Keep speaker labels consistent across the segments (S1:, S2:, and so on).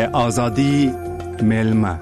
S1: آزادی میلمه.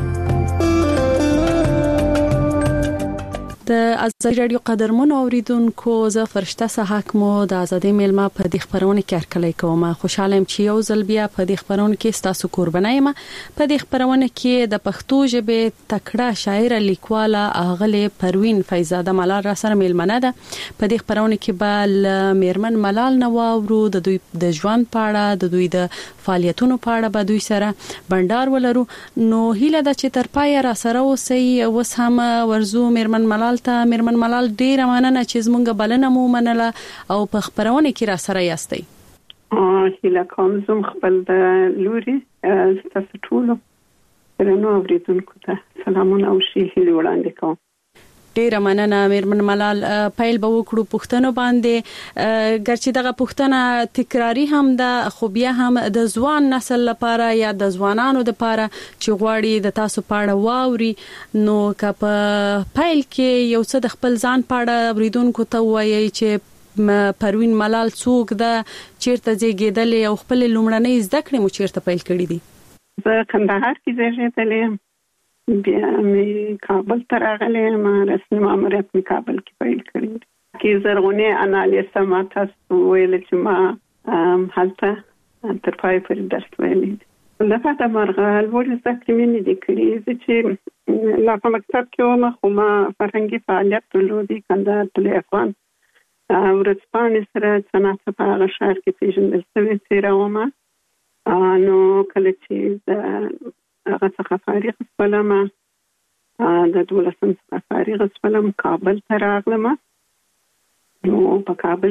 S2: د ازادي رادیو قدرمن اوریدونکو زه فرشته سحق مو د ازادي میلمه په دې خبرونه کې هرکلی کوم. خوشاله يم چې یو ځل بیا په دې خبرونه کې ستاسو قرباني یم. په دې خبرونه کې د پښتو ژبې تکړه شاعر لیکواله اغله پروین فیضزاده ملال را سره میلمنه ده. په دې خبرونه کې به میرمن ملال نواورو د دوی د ژوند په اړه د دوی د فعالیتونو په اړه به دوی سره بندر ولرو. نو هیله ده چې تر پای را سره اوسئ. اوس هم ورزو میرمن ملال میرمن ملال ډیره مننه چې زمونږ بلنه مو منله او په خبرونه کې را سره یاستئ.
S3: هیله کوم زم خپل د لوري تاسو ټول درنو اوریدونکو ته سلامونه او شي هیله وړاندې کوم.
S2: ډیره مننه میرمن ملال. پیل به وکړو پښتنو باندې. ګرچې دغه پښتنه تکراری هم ده خو بیا هم د ځوان نسل لپاره یا د ځوانانو لپاره چې غواړي د تاسو پاړه واوري نو که په پیل کې یو څه د خپل ځان پاړه اوریدونکو ته وایي چې پروین ملال څوک ده، چیرته زیږیدلې او خپل لومړنۍ زده کړې مو چیرته پیل کړې دي؟
S3: زه کندهار کې زیږیدلې، بیا مې کابل ته راغلې، ما رسمي ماموریت مې کابل کې پیل کړی. کې زرغونه انالیسه ما تاسو ویل چې ما هلته تر پای پورې درس ویلې. لکه مرغه ولې زده کړې مې نه دي کړې چې لا په مکتب کې وم خو ما فرهنګي فعالیت درلودی. کندهار ټولې افغان ورځپاڼې سره صنعت په هغه ښار کې پیژندل شوې څیره ومه. نو کله چې د هغه څخه فارغ شولم د 12 څخه فارغ شولم کابل ته راغلم. نو په کابل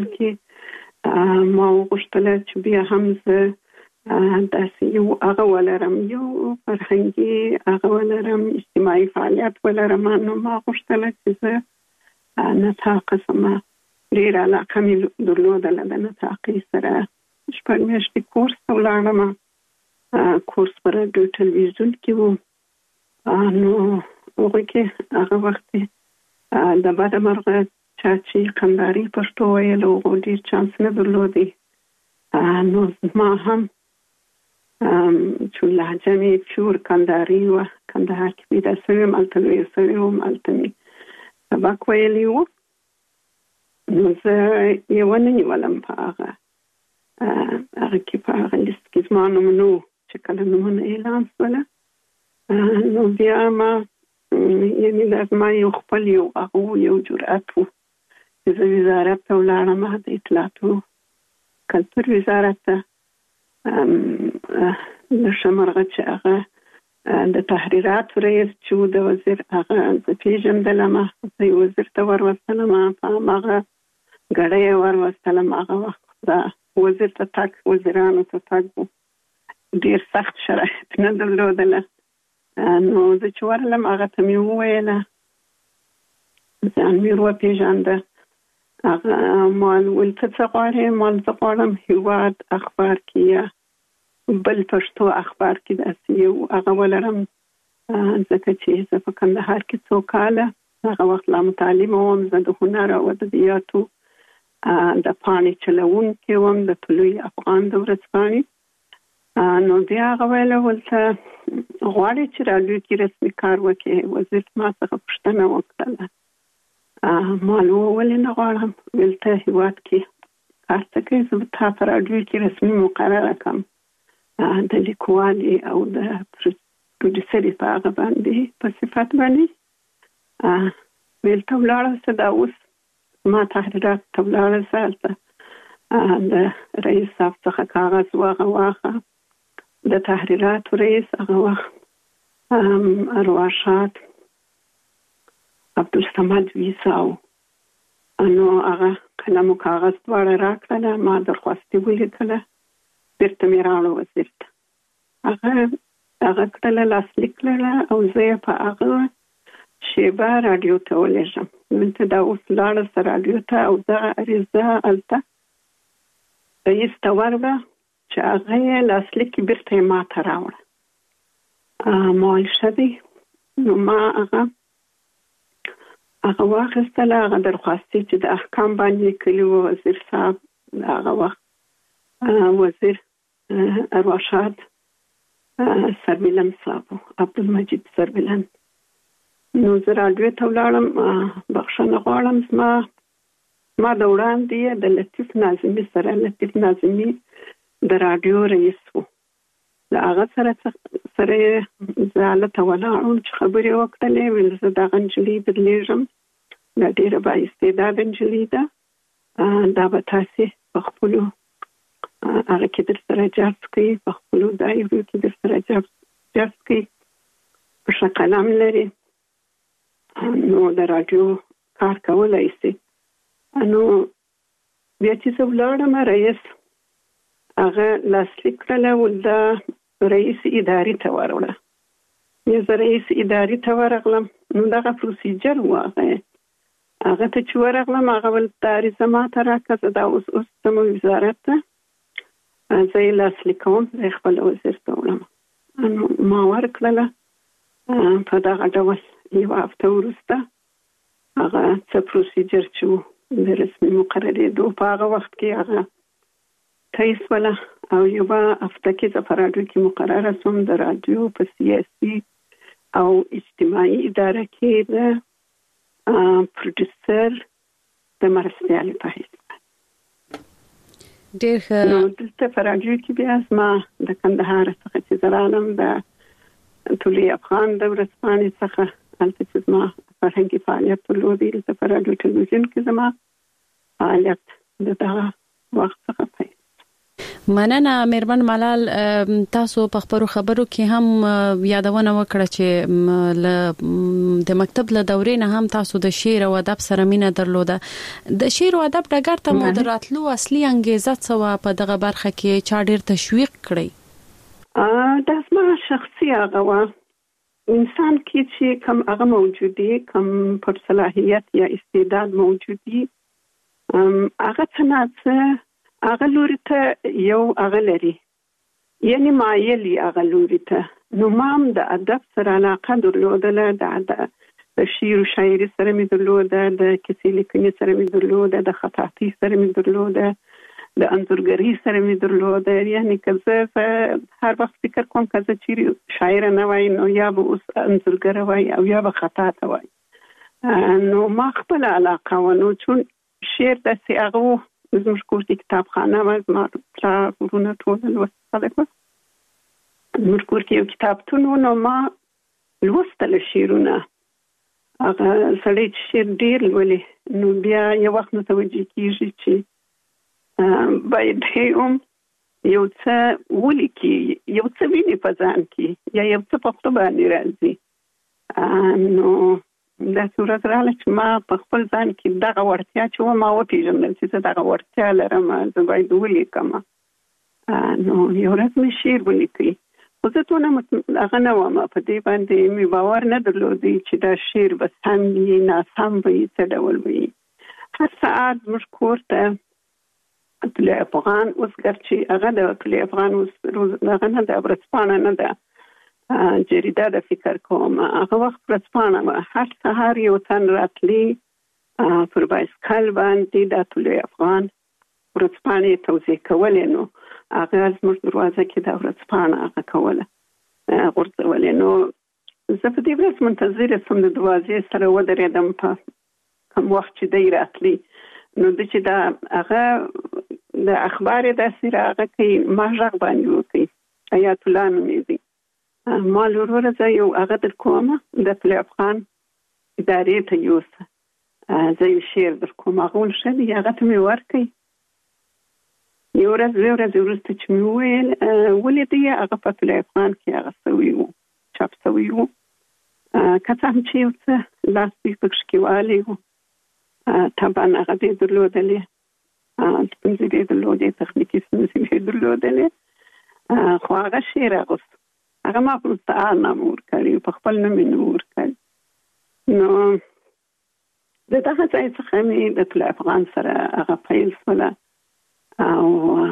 S3: کې ما وغوښتل چې بیا هم زه داسې یو هغه ولرم، یو فرهنګي هغه ولرم، اجتماعي فعالیت ولرم. نو ما غوښتل چې زه نطاق سم ډیر علاقه مې درلودله د نطاقي سره. شپږ میاشتې کورس ته ولاړم. کورس پر رادیو ټلویزیون کې وو. نو هغه کې هغه وخت د بده مرغه چې کندهاري پښتو ویل او ډیر چانس نه درلودي. نو ما هم چې لهجه مې پیور کندهاري وه، کندهار کې پیدا شوم، هلته لویه شوې وم، هلته مې سبق ویلی و. نو زه یې ونه نیولم په هغه کې په هغه لیست کې زما نوم نه و چې کله نومونه اعلان شوله. نو بیا ما یعنې لازمه یو خپل یو جرأت و چې زه وزارت ته ولاړم، د اطلاعاتو کلتور وزارت ته. د شمرغه چې هغه د تحریراتو رئیس چې و د وزیر هغه زه پیژندلم، زه یې وزیر ته وروستلم، په هماغه ګړی یې وروستلم. هغه وخت د وزیر ته تګ وزیرانو ته تګ و، ډیر سخت شرایط نه درلودله. نو زه چې ورغلم هغه ته مې وویله، ځان مې وپېژانده. هغه مال ویل ته څه غواړې؟ مال زه غواړم هېواد اخبار کې یا بل پښتو اخبار کې داسې یو هغه ولرم، ځکه چې زه په کندهار کې څو کاله هغه وخت لا متعلمه وم. زه د هنر او ادبیاتو د پاڼې چلوونکې وم، د طلوع افغان د ورځپاڼې. نو بیا هغه ویله ولته غواړې چې راډیو کې رسمي کار وکړې؟ وزیر ما څخه پوښتنه وکړله. ما ولې نه غواړم؟ ویل ته هېواد کې کار ته کوې، زه به تا په راډیو کې رسمي مقرره کړم د لیکوالې او د پروډیوسرې په هغه باندې په صفت باندې. ویل ته ولاړه شه، دا اوس ما تحریرات ته ولاړه شه، هلته د رئیس صاحب څخه کاغذ واخه. د تحریراتو رئیس هغه وخت ارواښاد عبدالصمد ویساو. نو هغه قلم او کاغذ دواړه راکړله، ما درخواست ولیکله، بیرته مې راوړه وزیر ته. هغه کړله لاسلیک کړله او زه یې په هغه شیبه راډیو ته ولېږم. دلته دا اوس لاړه شه راډیو ته او دغه عریضه هلته رئیس ته ورغله چې هغه یې لاسلیک بیرته یې ما ته راوړه. ما ویل ښه دی. نو ما هغه واخیستله، هغه درخواستې چې د احکام باندې لیکلي وو. وزیر صاحب هغه وخت وزیر ارواښاد سربلند صاحب عبدالمجید سربلند. نو زه راډیو ته ولاړم، بخښنه غواړم، ما د وړاندې د لطیف ناظمي سره، لطیف ناظمي د راډیو رئیس و، د هغه سره زه هلته ولاړم چې خبرې وکړلې. ویل زه دغه نجلۍ درلیږم، دا ډېره بااستعداده نجلۍ ده، دا به تاسې په خپلو هغه کې در سره جذب کړي، په خپلو دایرو کې در سره جذب کړي، په ښه قلم لري، نو د راډیو کار کولی شي. نو بیا چې زه ولاړم، رئیس هغه لاسلیک کړله، د رئیس ادارې ته وروړه. بیا زه رئیس ادارې ته ورغلم، نو دغه پروسیجر و، هغه ته چې ورغلم، هغه ول عریضه ماته راکړه، زه دا اوس ځم وزارت ته، زه یې لاسلیک کوم، زه یې خپل وزیر ته وړم. نو ما ورکړله په دغه ډول. یوه هفته وروسته هغه څه پروسیجر چې و د رسمي مقررېدو په هغه وخت کې هغه تایید شوله، او یوه هفته کې زه په راډیو کې مقرره شوم، د راډیو په سیاسي او اجتماعي اداره کې د پروډوسر د مرستیالې په حیث.
S2: ډېر ښه.
S3: نو دلته په راډیو کې بیا زما د کندهار څخه چې زه رالم، د طلوع افغان د ورځپاڼې څخه هلته چې زما فرهنګي فعالیت درلودی، دلته په راډیو ټلویزیون کې زما فعالیت د دغه وخت څخه پیل.
S2: مننه میرمن ملال. تاسو په خبرو کې هم یادونه وکړه چې د مکتب له دورې نه هم تاسو د شعر او ادب سره مینه درلوده. د شعر او ادب ډګر ته مو دراتلو اصلي انګیزه څه وه؟ په دغه برخه کې چا ډېر تشویق کړی؟
S3: دا زما شخصي هغه وه، انسان کې چې کوم هغه موجودی، کوم پر صلاحیت یا استعداد موجودی، هغه څه نه څه هغه لوري ته یو هغه لري، یعنی مایلی هغه لوري ته. نو ما هم د ادب سره علاقه درلودله، د شعر و شاعري سره مې درلوده، د کیسې لیکنې سره مې درلوده، د خطاطۍ سره مې درلوده، د انځورګرۍ سره مې درلوده. یعنی که زه هر وخت فکر کوم که زه چیرې شاعره نه وای، نو یا به اوس انځورګره وای او یا به خطاطه وای. نو ما خپل علاقه و، نو چون شعر داسې هغه و، زموږ کور کې کتابخانه وه، زما پلار ورونه ټول لوست خلک وه، زموږ کور کې یو کتابتون و، نو ما لوستله شعرونه. هغه سړی چې شعر ډېر لولي، نو بیا یو وخت متوجه کېږي چې باید هم یو څه ولیکي، یو څه ویني په ځان کې، یا یو څه په خپل باندې راځي. نو داسې ورځ راغله چې ما په خپل ځان کې دغه وړتیا چې وه، ما وپېژندل چې زه دغه وړتیا لرم، زه باید ولیکم. نو یو ورځ مې شعر ولیکي، خو زه دونه هغه نه وم، په دې باندې مې باور نه درلودی چې دا شعر به سم وي، ناسم وي، څه ډول وي. هر ساعت زموږ کور ته طلوع افغان، اوس ګرچې هغه د طلوع افغان اوس هغه نه ده، ورځپاڼه نه ده، جریده د فکر کوم، هغه وخت ورځپاڼه وه. هر سهار یو تن راتلی پر بایسکل باندې د طلوع افغان ورځپاڼې توزیع کولې، نو هغه زموږ دروازه کې د ورځپاڼه هغه کوله، غورځولې. نو زه په دې ورځ منتظره شوم، د دروازې سره ودرېدم په کوم وخت چې دی راتلی. نو د چې دا هغه د اخبار داسې راغه کوي، ما غږ باندې وکړي، حیات الله نومېږي، ما لوروره زه یو هغه در کوم، د طلوع افغان ادارې ته یوسه، زه یو شعر در کوم. هغه ول ښه دی، هغه ته مې ورکړي. یو ورځ دوه ورځې وروسته چې مې وویل ولیدی، هغه په طلوع افغان کې هغه سوی و، چاپ سوی و، که څه هم چې یو څه لاس دوی پکښې کې والی و، طبعا هغه دې درلودلې، ستونزې دې درلودې، تخنیکي ستونزې دې درلودلې، خو هغه شعر اغوست. هغه ما په مستعار نامه ورکړی، په خپل نوم یې نه ورکړی. نو د دغه ځای څخه مې د طلوع افغان سره هغه پیل شوله، او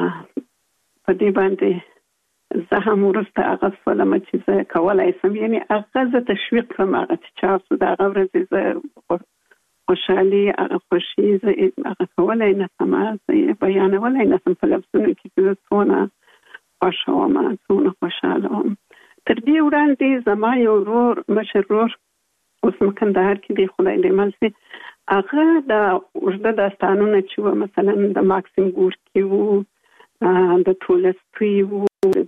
S3: په دې باندې زه هم وروسته هغه شولم چې زه کولی شم، یعنې هغه زه تشویق کړم، هغه چې چاپ شو د هغه ورځې زه خوشحالي، هغه خوښي زه هغه کولی نه شم، زه یې بیانولی نه شم په لفظونو کې چې زه څونه خوښه وم، څونه خوشحاله وم. تر دې وړاندې زما یو ورور مشر ورور اوس مکندهار کې دی خدای دې مل شي هغه د اوږده داستانونه چې و مثلا د ماکسیم ګورکي و د تولستوی و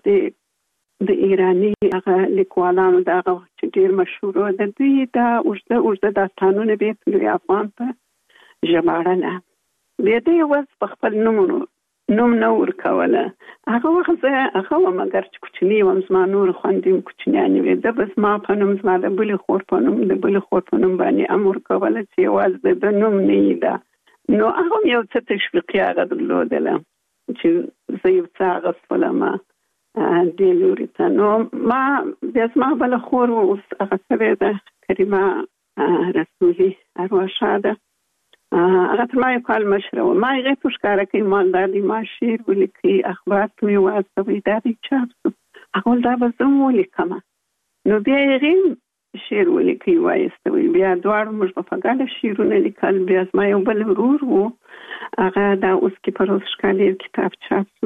S3: د ایرانی هغه لیکوالانو د هغه چې ډېر مشهور و د دوی د اوږده داستانونه به په افغان په ژباړله بیا دې اوس په خپل نوم نه ورکوله هغه وخت هغه مګر چې کوچنی وم زما نور خوندې کوچنیانې وې د بس ما په نوم زما د بلې خور په نوم باندې امر کوله چې یوازې د نوم نه ده نو هغه یو څه تشویقي هغه درلودله چې زه یو څه اغوستلم دې لوري ته نو ما بیا زما بله خور اوس هغه سوې ده کریمه رسولي ارواښاده هغه تر ما یو کال مشره وه ما هغې ته ښکاره کوي مالداري ما شعر ولیکي اخبار ته مې واستوئ دا دې چاپ شو هغه دا به زه هم ولیکمه نو بیا هغې شعر ولیکي وایستوئ بیا دواړو موږ به په ګډه شعرونه لیکل بیا زما یو بل ورور و هغه دا اوس کې په روز ښکالي کتاب چاپ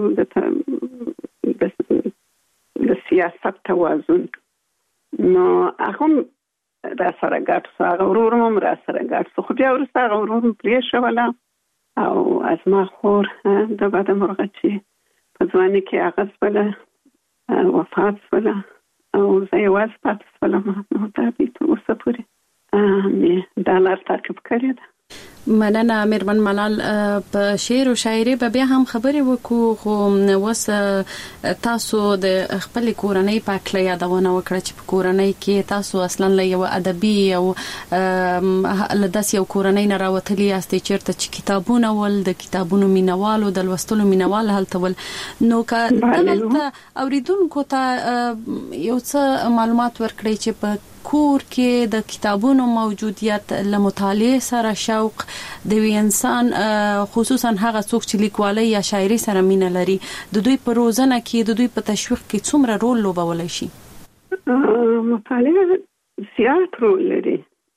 S3: شو د سیاست توازن نو هغه را سره ګډ شو هغه ورور هم را سره ګډ شو خو بیا وروسته هغه ورور هم پرېښوله او از ما خور د بده مرغه چې په ځوانۍ کې هغه شوله وفات شوله او زه یوازې پاتې شولم نو دا دې تر اوسه پورې دا لار تعقیب کړې ده
S2: مننه مېرمن ملال په شعر او شاعري به بیا هم خبرې وکړو خو اوس تاسو د خپل کورنۍ په اړه یادونه وکړه چې په کورنۍ کې تاسو اصلا له یو ادبي او له داسې یو کورنۍ نه راوتلي یاستئ چېرته چې کتابونه ول د کتابونو مینوالو د لوستلو مینوال هلته ول نو که دلته اوریدونکو ته یو څه معلومات ورکړئ چې په کور کې د کتابونو موجودیت له مطالعه سره شوق د انسان خصوصا هغه څوک چې لیکوالۍ یا شاعري سره مینه لري د دوی په روزنه کې د دوی په تشویق کې څومره رول لوبولی شي
S3: مطالعه زیات رول لري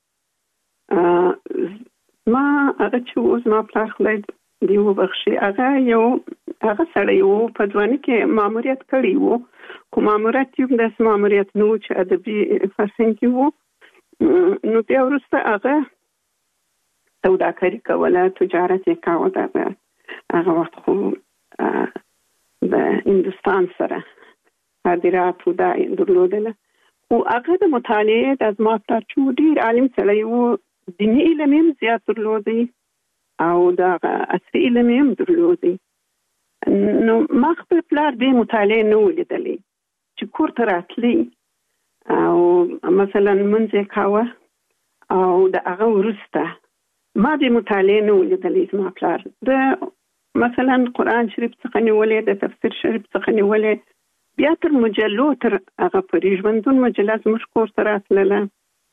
S3: ما هغه چې اوس ما پلار خدای دی وبخښي هغه سړی و په ځوانۍ کې ماموریت کړی و خو ماموریت یو داسې ماموریت نه و چې ادبي فرهنګي و نو بیا وروسته هغه سوداګري کوله تجارت یې کاوه هغه وخت خو د هندوستان سره صادرات دا درلودله خو هغه د مطالعې د زما پلار چې ډېر عالم سړی و دیني علم هم زیات درلودی او د عصري علم هم درلودی نو ما خپل پلار دې مطالعې نه ولیدلې چې کور ته راتلی او مثلا منځ کاوه او د هغه وروسته ما دې مطالعې نه ولیدلې زما پلار د مثلا قرآن شریف څخه نیولې د تفسیر شریف څخه نیولې بیا تر مجلو تر هغه پورې ژوندون مجله زموږ کور ته راتلله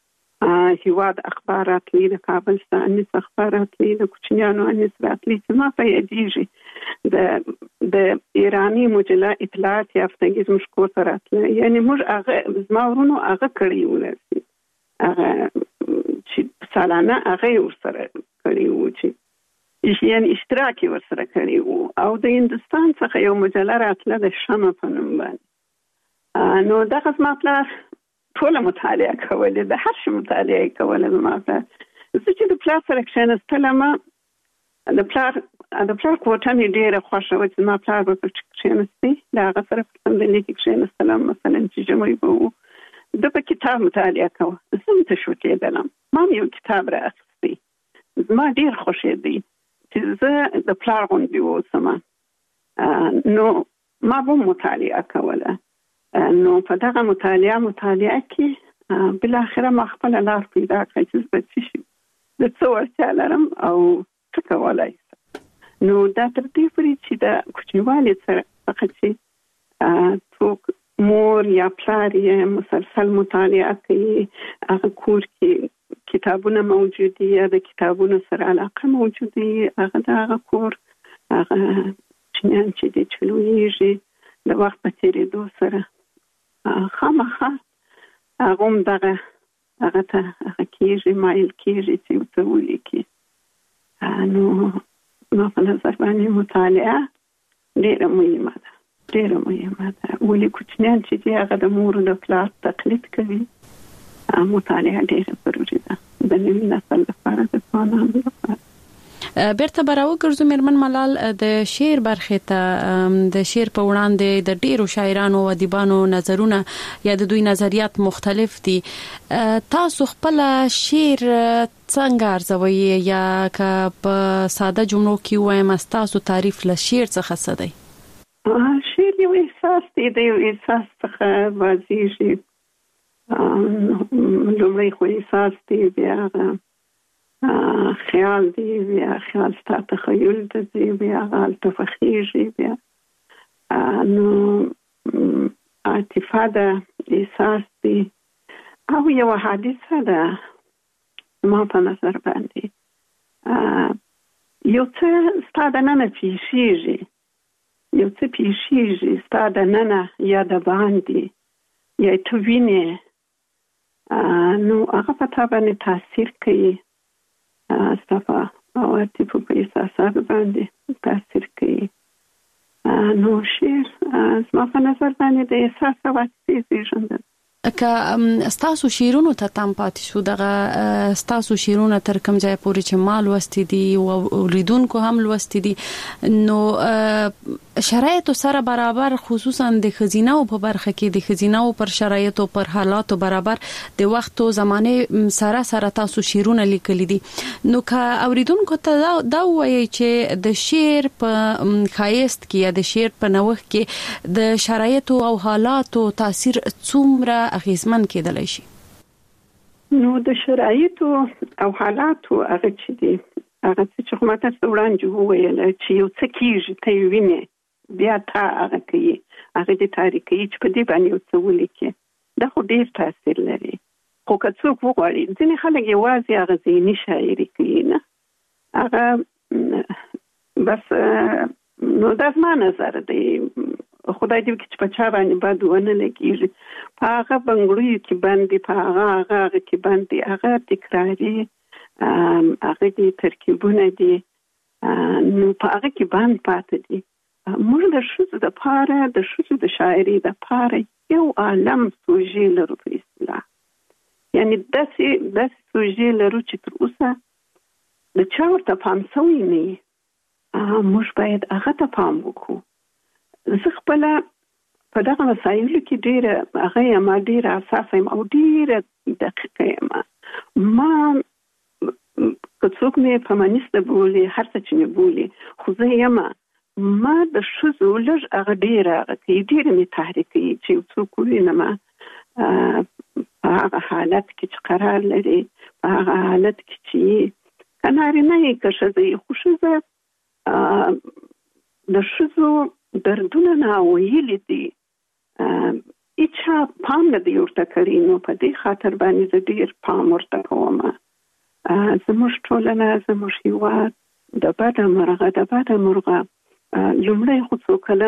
S3: هیواد اخبار راتلی د کابل انیس اخبار راتلی د کوچنیانو انیس راتلی چې ما په یادېږي د ایرانی مجله اطلاعات یافتګي زموږ کور ته راتله یعنی موږ هغه زما ورونو هغه کړی ولرسي هغه چې سالانه هغه ورسره کړی و چې یعنی اشتراک ورسره کړی و او د هندوستان څخه یو مجله راتله د شمع په نوم باندې نو دغه زما پلار ټول مطالعه کوله د هر شي مطالعه کوله زما پلار زه چې د پلار سره کښېنستلم د پلار کوټه مې ډېره خوښه وه چې زما پلار به پکې کښېنستی د هغه سره په صندلۍ کې کښېنستلم مثلا چې ژمی به و ده به کتاب مطالعه کوه زه هم تشویقېدلم ما هم یو کتاب رااخیستی زما ډېر خوښېدی چې زه د پلار غوندې واوسم نو ما به مطالعه کوله نو په دغه مطالعه کې بل اخره ما خپل لار پیدا کړې چې به څه شي د څه وړتیا لرم او څه کولای شم نو دا تر دې پورې چې د کوچنیوالي څخه چې څوک مور یا پلار یې مسلسل مطالعه کوي هغه کور کې کتابونه موجود دي یا د کتابونو سره علاقه موجود دي هغه د هغه کور هغه چنان چې د چلویږي د وخت په تېرېدو سره خامخا هغه هم دغه ته هغه کېږي مایل کېږي چې ورته ولیکي نو ما په نظر باندې مطالعه ډېره مهمه ده ډېره مهمه ده. ولې کوچنیان چې دي هغه د مور او پلار تقلید کوي. مطالعه ډېره ضروري ده د نوي نسل لپاره، د ځوانانو لپاره.
S2: بیرته براوګرځو میرمن ملال د شعر برخې ته. د شعر په وړاندې د ډیرو شاعرانو او ادیبانو نظرونه یا د دوی نظریات مختلف دي. تاسو خپل شعر څنګه ارزوي یا که په ساده جملو کې وایم تاسو تعریف له شعر څخه څه دی؟
S3: شعر یو احساس دی، د یو احساس څخه واضحېږي. لومړی خو احساس دی، بیا خیال دی، بیا خیال ستا تخیل دی، بیا هلته فخیږي، بیا نو عاطفه ده، احساس دی، او یو حادثه ده. ما په نظر باندې یو څه ستا د ننه پیښیږي، یو څه پیښیږي ستا د ننه یا د باندې یا ته وینې، نو هغه په تا باندې تاثیر کوي، ستا په عواطفو په احساساتو باندې تاثیر کوي. نو شعر زما په نظر باندې د احساس او عاطفې زېږنده.
S2: که ستاسو شعرونو ته تم پاتې شو، دغه ستاسو شعرونه تر کوم ځای پورې چې ما لوستي دي او اوریدونکو هم لوستي دي، نو شرایطو سره برابر، خصوصا د ښځینه‌و په برخه کې د ښځینه‌و پر شرایطو پر حالاتو برابر د وخت او زمانه سره تاسو شعرونه لیکلي دي. نو که اوریدونکو ته دا وایي چې د شعر په ښایست کې یا د شعر په نوښت کې د شرایطو او حالاتو تاثیر څومره اغیزمن کېدلی شي؟
S3: نو د شرایطو او حالاتو هغه چې دي، هغه چې خو ما تاسو وړاندې وویل چې یو څه کېږي، ته یې وینې، بیا تا هغه کوي، هغه دې تاریخ کوي چې په دې باندې یو څه ولیکي. دا خو ډېر تاثیر لري. خو که څوک وغواړي، ځینې خلک یوازې هغه ذهني شاعري کوي، نه هغه بس. نو دا زما نظر دی. خدای دې وکړي چې په چا باندې بد ونه لګېږي. په هغه بنګړیو کې باندې، په هغه کې باندې هغه تکراري، هغه دې ترکیبونه دي، نو په هغه کې باندې پاتې دي. موږ د ښځو دپاره، د ښځو د شاعري دپاره یو عالم سوژې لرو په اصطلاح. یعنې داسې سوژې لرو چې تر اوسه د چا ورته پام شوی نه وي. موږ باید هغه ته پام وکړو. زه خپله په دغه مسایلو کې ډېره هغه یم، ډېره حساسه یم او ډېره دقیقه یم. ما که څوک مې فمینیسته بولي، هر څه چې مې بولي، خو زه یم ما د ښځو لږ هغه ډېره هغه کوي، ډېره مې تحریک کوي چې یو څوک ووینم په هغه حالت کې چې قرار لري، په هغه حالت کې چې که نارینه یې که ښځه یې، خو ښځه د ښځو دردونه ناویلي دي، هیچا پام نه دی ورته کړی. نو په دې خاطر باندې زه ډېر پام ورته کوم. زموږ ټولنه، زموږ هېواد د بده مرغه لومړی خو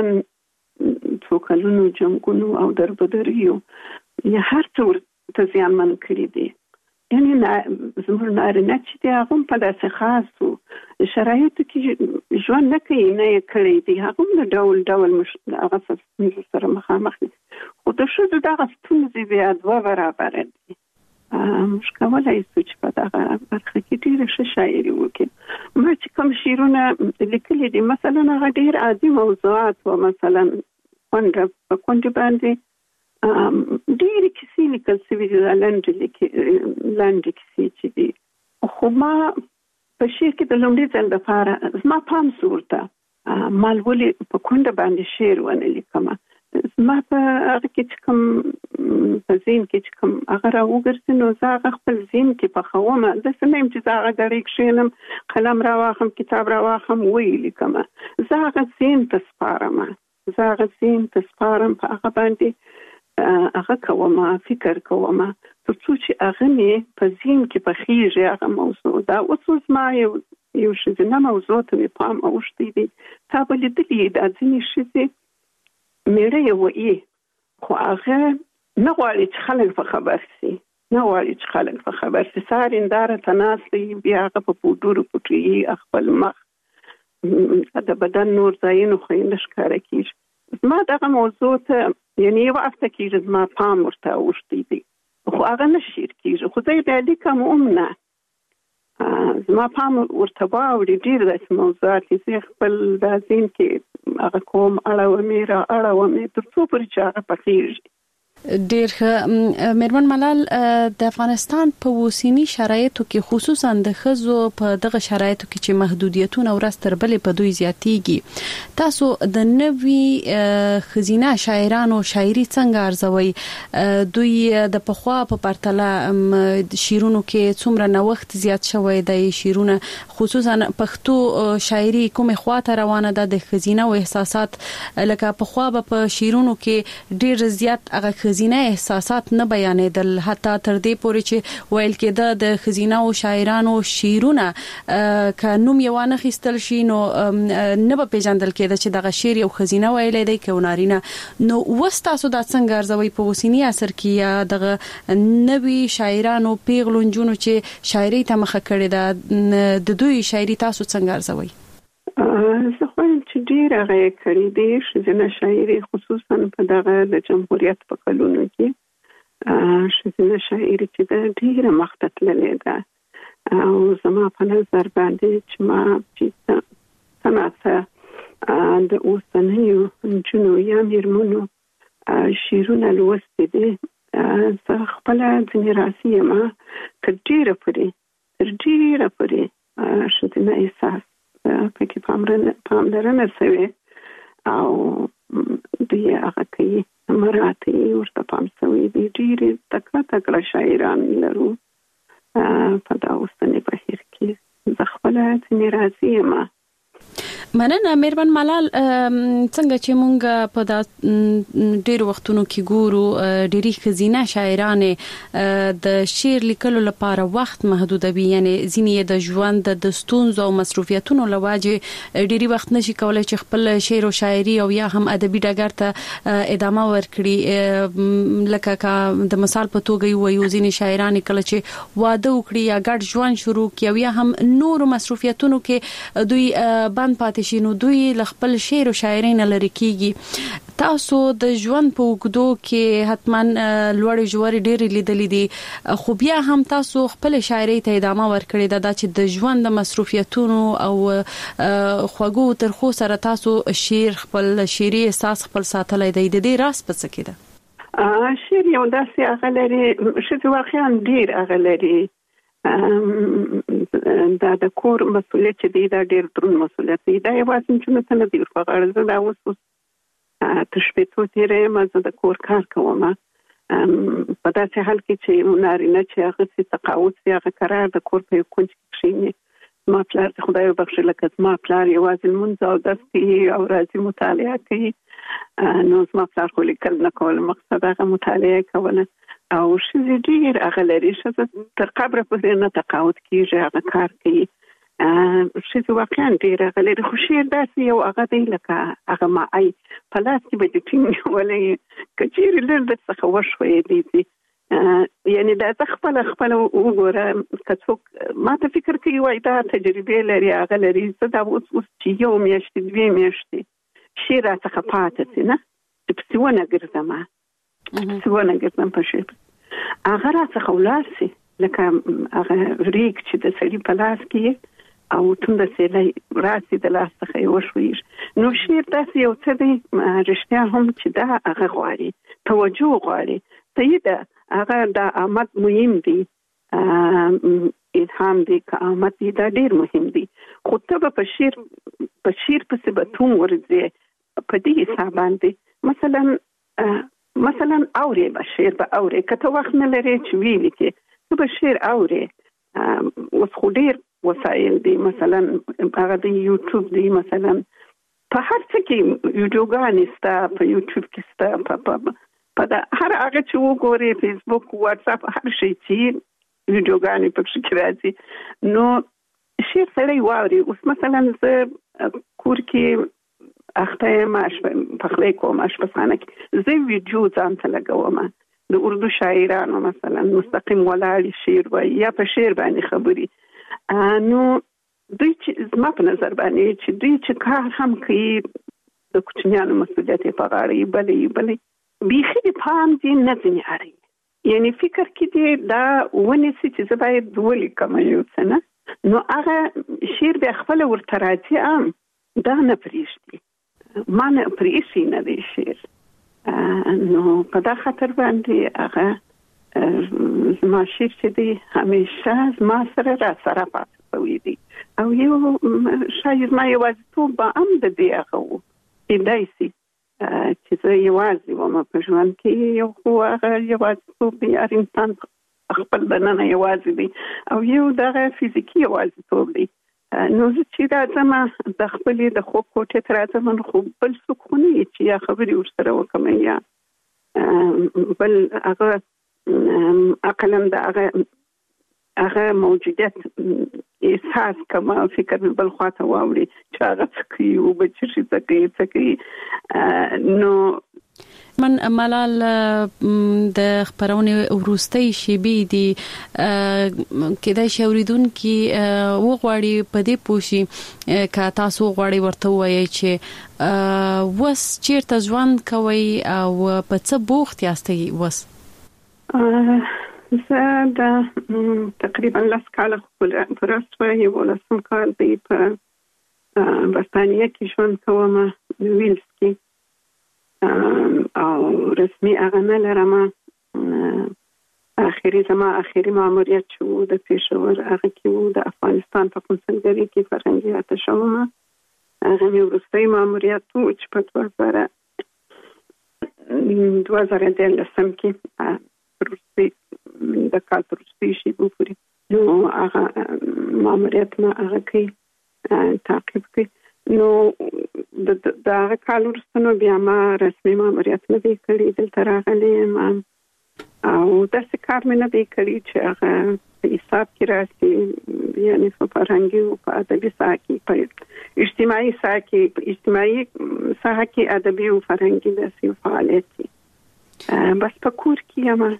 S3: څو کلونو جنګونو او دربدریو یا هر څه ورته زیانمن کړي دي. یعنې زموږ نارینه چې دی هغه هم په داسې خاصو شرایطو کې ژوند نه کوي، نه یې کړی دی، هغه هم د ډول ډول هغه ستونزو سره مخامخ دي. خو د ښځو دغه ستونزې بیا 2 برابره دي. موږ کولی شو چې په دغه برخه کې ډېره ښه شاعري وکړو. ما چې کوم شعرونه لیکلي دي، مثلا هغه ډېر عادي موضوعات و، مثلا په کونډې باندې ډېرې کیسې لیکل شوي دي، لنډې کیسې چې دي. خو ما په شعر کې د لومړي ځل دپاره زما پام شو ورته، ما ولې په کونډه باندې شعر ونه لیکم. زما په هغه کې چې کوم په ذهن کې چې کوم هغه راوګرځي، نو زه هغه خپل ذهن کې پخوم. داسې نه یم چې زه هغه ګړۍ کښېنم، قلم راواخلم، کتاب راواخلم، ویې لیکم. زه هغه ذهن ته سپارم، په هغه باندې هغه کوم، فکر کوم، تر څو چې هغه مې په ذهن کې پخېږي هغه موضوع. دا اوس ما یو ښځینه موضوع ته مې پام اوښتی دی. تا به لیدلي دا ځینې ښځې میړه یې وایي، خو هغه نه غواړي چې خلک په خبر شي. سهار هنداره ته ناست دی، بیا هغه په پوډرو پټوي خپل مخ، د بدن نور ځایونو خو یې نه ښکاره کېږي. ما دغه موضوع ته یعنی یو هفته کې زما پام ورته اوښتی دی خو هغه نه شیر کېږي خو زه یې لیکم هم نه زما پام ورته واوړي ډېر داسې موضوعات چې خپل د ذهن کې هغه کوم اړومې را اړومې تر څو پورې چې هغه پخېږي.
S2: ډېر ښه میرمن ملال، د افغانستان په اوسنی شرایطو کې خصوصا د ښځو په دغه شرایطو کې چې محدودیتونه ورځ تر بلې په دوی زیاتېږي، تاسو د نوي ښځینه شاعرانو شاعري څنګه ارزوي؟ دوی د پخوا په پرتله شعرونو کې څومره نوښت زیات شوی دی؟ شعرونه خصوصا پښتو شاعري کومه خواته روانه ده؟ د ښځینه احساسات لکه پخوا په شعرونو کې ډېر زیات هغه ښځینه احساسات نه بیانېدل، حتی تر دې پورې چې ویل کېده د ښځینه او شاعرانو شعرونه که نوم یې وانه خیستل شي نو نه به پیژندل کېده چې دغه شعر یو ښځینه ویلی دی که نارینه. نو اوس تاسو دا څنګه ارزوئ په اوسني عصر کې یا دغه نوي شاعرانو پیغلو نجونو چې شاعري ته مخه کړې ده د دوی شاعري تاسو څنګه ارزوئ؟
S3: زه خوایم چې ډېر هغه کړي دي ښځینه شاعري خصوصا په دغه د جمهوریت په کلونو کې ښځینه شاعري چې ده ډېره مخته تللې ده او زما په نظر باندې چې ما چې صنعت د اوسنیو نجونو یا میرمنو شعرونه لوستي دي زه خپله ځینې راضي یم تر ډېره پورې ښځینه احساس پکې پاملرنه شوې او دوی هغه کوي مراتي ورته پام شوی دي. ډېرې تکړه شاعران لرو په دا اوسني بهیر کې زه خپله ځینې راضي یم.
S2: مننه میرمن ملال. څنګه چې مونږ په دا ډېر وختونو کې ګورو ډېری ښځینه شاعرانې د شعر لیکلو لپاره وخت محدودوي، یعنی ځینې د ژوند د ستونزو او مصروفیتونو له وجې ډېری وخت نشي کولای چې خپل شعر او شاعري او یا هم ادبي ډګر ته ادامه ورکړي. لکه د مثال په توګه وایو ځینې شاعران کله چې واده وکړي یا ګډ ژوند شروع کړي یا هم نور مصروفیتونو کې دوی بند پاتې شي نو دوی له خپل شعر او شاعري نه لري کیږي. تاسو د ژوند په اوږدو کې حتما لوړې ژورې ډېرې لیدلې دي، خو بیا هم تاسو خپل شاعري ته ادامه ورکړې ده چې د ژوند د مصروفیتونو او خوږو ترخو سره تاسو خپل شعري احساس خپل ساتلی دی. د دې راز په څه کې ده؟
S3: شعر یو داسې هغه لري چې واقعا ډېر هغه لري. دا د کور مسؤلیت چې دی دا ډېر دروند مسؤلیت دی. دا یوازې نجونو ته نه دی ور په غاړه. زه دا اوس تر شپېتو تېره یم، زه د کور کار کوم په داسې حال کې چې نارینه چې هغه تقاعد شي هغه قرار د کور په یو کونج کې کښېني. زما پلار د خدای وبخښي لکه زما پلار یوازې لمونځ او اودس کوي او راځي مطالعه کوي. نو زما پلار خو لیکل نه کول، مقصد هغه مطالعه کوله او ښځې ډېر هغه لري. ښځه تر قبره پورې نه تقاعد کېږي، هغه کار کوي. ښځې واقعا ډېر هغه لري. خو شعر داسې یو هغه دی لکه هغه ماعی په لاس کې به دې ټینګ نیولی که چېرې لږ درڅخه وښویېدی دي. یعنې دا زه خپله وګوره که څوک ما ته فکر کوي وایي دا تجربې لري هغه لري. زه دا اوس چې یو میاشتې 2 میاشتې شعر راڅخه پاتې شي نه چې پسې ونه ګرځم په شعر هغه راڅخه ولاړ شي لکه هغه ریګ چې د سړي په لاس کې او تونده سیلی راسي د لاس څخه یې وشویږي. نو شعر داسې یو څه دی رښتیا هم چې دا هغه غواړي توجه غواړي. صحیح ده هغه د آمد مهم دی، الهام دی که آمد دی دا ډېر مهم دی. خو ته به په شعر پسې به توم ورځې په دې حساب باندې مثلا اورې به شعر به اورې که ته وخت نه لرې چې ویلي کې ته به شعر اورې. اوس خو ډېر وسایل دی، مثلا هغه د یوټیوب دی، مثلا په هر څه کې ویډیوګانې سته، په یوټیوب کې سته، په هر هغه چې وګورې فیسبوک واتساپ هر شي چې ویډیوګانې پکې کې راځي. نو شعر سړی واوري. اوس مثلا زه کور کې اخته یم پخلی کوم اشپزخانه کې زه ویډیو ځان ته لګوم د اردو شاعرانو مثلا مستقیم ولاړ شعر وایي یا په شعر باندې خبري. نو دوی چې زما په نظر باندې چې دوی چې کار هم کوي د کوچنیانو مسؤلیت په غاړه بلې بیخي د پام دي نه ځنې اړوي یعنی فکر کې دي دا ونیسي چې زه باید ولیکم یو څه نه نو هغه شعر بیا خپل ورته راځي دا نه پرېږدي ما نه پرېښي نه دی شعر نو په دا خاطر باندې هغه زما شعر چې دی همیشه زما سره را سره پاتې شوی دی او یو شاید ما یوازیتوب به هم د دې هغه و کېدای شي چې زه یوازې وم په ژوند کې یو خو هغه یوازیتوب دی هر انسان خپل دننه یوازې دی او یو دغه فزیکي یوازیتوب دی نو زه چې راځم د خپلې د خوب کوټې ته راځم نو خو بل څوک خو نه چې یا خبرې ورسره وکړم یا بل هغه عقلاً د هغه موجودیت احساس کوم فکر مې بل خواته واوړي چې هغه څه کوي او به څه کوي نو
S2: من ملال د خبرونې وروستۍ شیبې دي کېدای شي اوریدونکي وغواړي په دې پوښي که تاسو غواړئ ورته وایي چې وس چیرته ژوند کوي او په څه بوخت یاستئ وس
S3: زه د تقریبا 10 کاله خپل راستوه یو لسم کال دی په برطانیه کې ژوند کوم ویلز کې او رسمي هغه نه لرم آخري ماموریت شو د پېښور هغه کې وو د افغانستان په کنسولګرۍ کې فرهنګي اتشه وم هغه مې وروستی ماموریت وو چې په 2013 کې د کال تر وروستۍ شېبو پورې نو هغه ماموریت ما هغه کوي تعقیب کوي نو د هغه کال وروسته نو بیا ما رسمي ماموریت نه دی کړی دلته راغلی یم او داسې کار مې نه دی کړی چې هغه په حساب کې راسي یعنې په فرهنګي او په ادبي ساحه کې په اجتماعي ساحه کې ادبي او فرهنګي داسې فعالیت کې بس په کور کې یم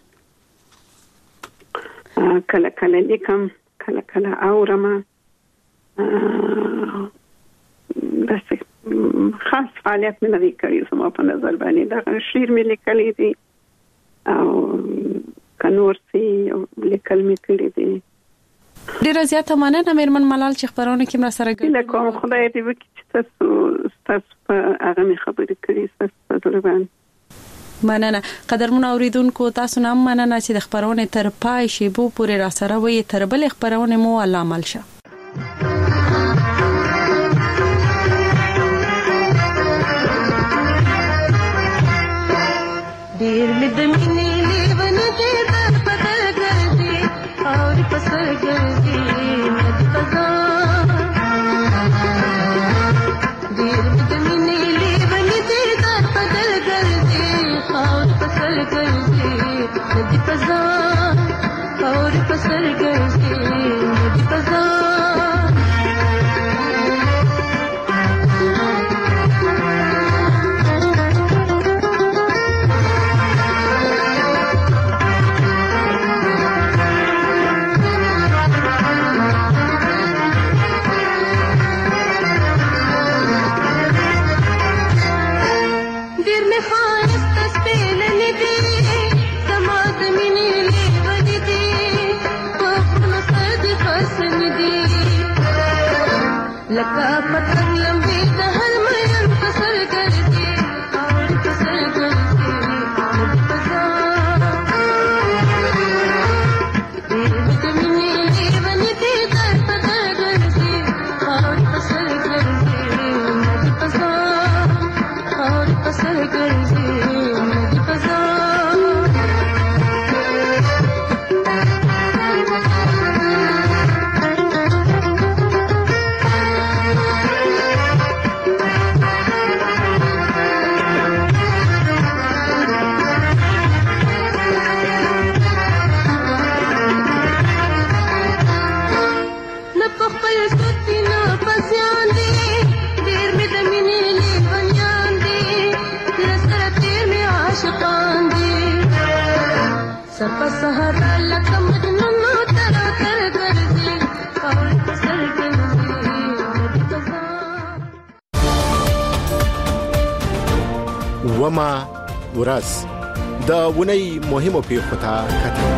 S3: کله کله لیکم کله کله اورم داسې خاص فعالیت مې نه دی کړی زما په نظر باندې دغه شعر مې لیکلی دی او که نور څه لیکل مې کړي دي
S2: ډېره زیاته مننه مېرمن ملال چې خبرونه کې مرا سره ګډون
S3: کوم خدای دې وکړي چې تاسو په هغه مې خبرې کړي تاسو په دربان
S2: مننه قدرمن اوریدونکو تاسو نام مننه چې د خبرونه تر پای شیبو پورې را سره وي تر بل خبرونه مو الله عمل شه
S4: دیر مې د مینې لیوان دې در بدل ګرځي اور پسر ګرځي مد پزا دیر مې د مینې لیوان دې در بدل ګرځي اور پسر ګرځي مد پزا اور پسر ګرځي مد پزا लका पतंग लंबी दहर मयन पसर करके और पसर करके मुझ पसा विटमिनी लेवन दे दर पसर करके और पसर करके मुझ पसा और पसर करके मुझ पसा सहारा लका मजनू तरा तर गर्जी और पसर गर्जी
S5: وما ورځ د ونی مهمو پیښو ته کتل.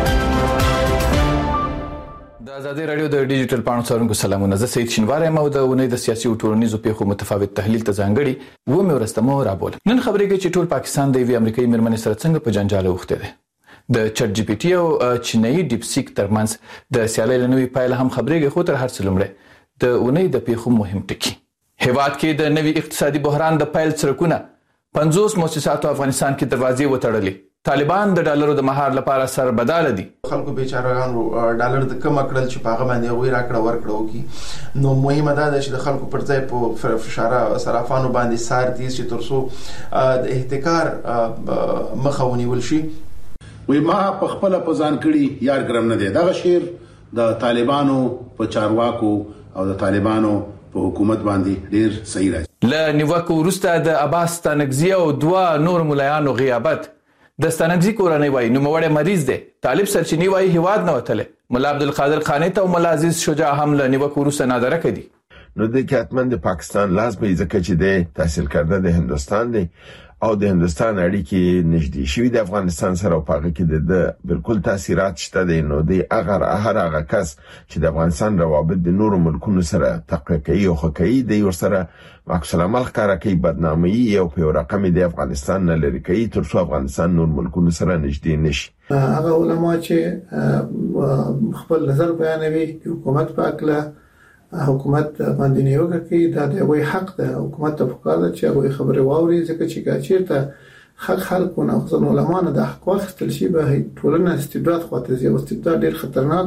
S6: د ازادي رادیو د ډیجیټل پاڼو څارونکو سلامونه. زه سید شینواری یم او د ونی د سیاسي او ټولنیزو پیښو متفاوت تحلیل ته ځانګړي و مې ورستمو رابول. نن خبرې کې چې ټول پاکستان د وی امریکایي مرمنې سره څنګه په جنجال وخته ده. د چټ جی پی ټي او چینایي ډیپ سیک ترمنځ د سیالۍ لنوي پایله هم خبرېږي، خو تر هر څه لومړی د ونی د پیښو مهم ټکی. هیواد کې د نوي اقتصادي بحران د پیل څرکونه 50 مؤسساتو افغانستان کې دروازې وتړلې. طالبان د ډالرو د مهار لپاره سر بداله دي.
S7: خلکو بیچارهانو ډالر د کم کړل چې په هغه باندې غوي راکړه ورکړه وکي. نو مهمه ده چې د خلکو پر ځای په فشار صرافانو باندې سار دي چې ترڅو د احتکار مخاوني ولشي.
S8: وی ما په خپل په ځان کړي یار ګرم نه دی. دا شعر د طالبانو په چارواکو او د طالبانو په حکومت باندې ډیر صحیح راځي.
S6: ل نیوکو وروسته د عباس ستانکزی او دوا نور ملایانو غیابت. د ستانکزی کورنۍ وای نوموړی مریض دی. طالب سرچینی وای هیواد نه وتله. مولا عبدالقادر خانی ته او مولا عزیز شجاع هم ل نیوکو وروسته نادره کړي.
S9: نو د حتمن د پاکستان لازمي ځکه چې د تحصیل کرده د هندستان دی او د هندستان اړیکې نږدې شوي د افغانستان سره او پاګه کې د بالکل تاثیرات شته دي. نو د هغه کس چې د افغانستان روابط د نورو ملکونو سره تقویه او خکې دی ورسره معکوس العمل ښکارا کوي، بدنامي او په رقم د افغانستان نه لري کوي تر څو افغانستان نور ملکونو سره نږدې نشي.
S10: هغه علما چې خپل نظر بیانوي حکومت پاکله حکومت باندې نیوکه کوي، دا د وی حق ده. حکومت ته پکار ده چې هغه خبره واوري ځکه چې چیرته حق خلکونه خصوصا علما نه د حق واخیستل شي به ټولنه استبداد خواته ځي. او استبداد ډیر خطرناک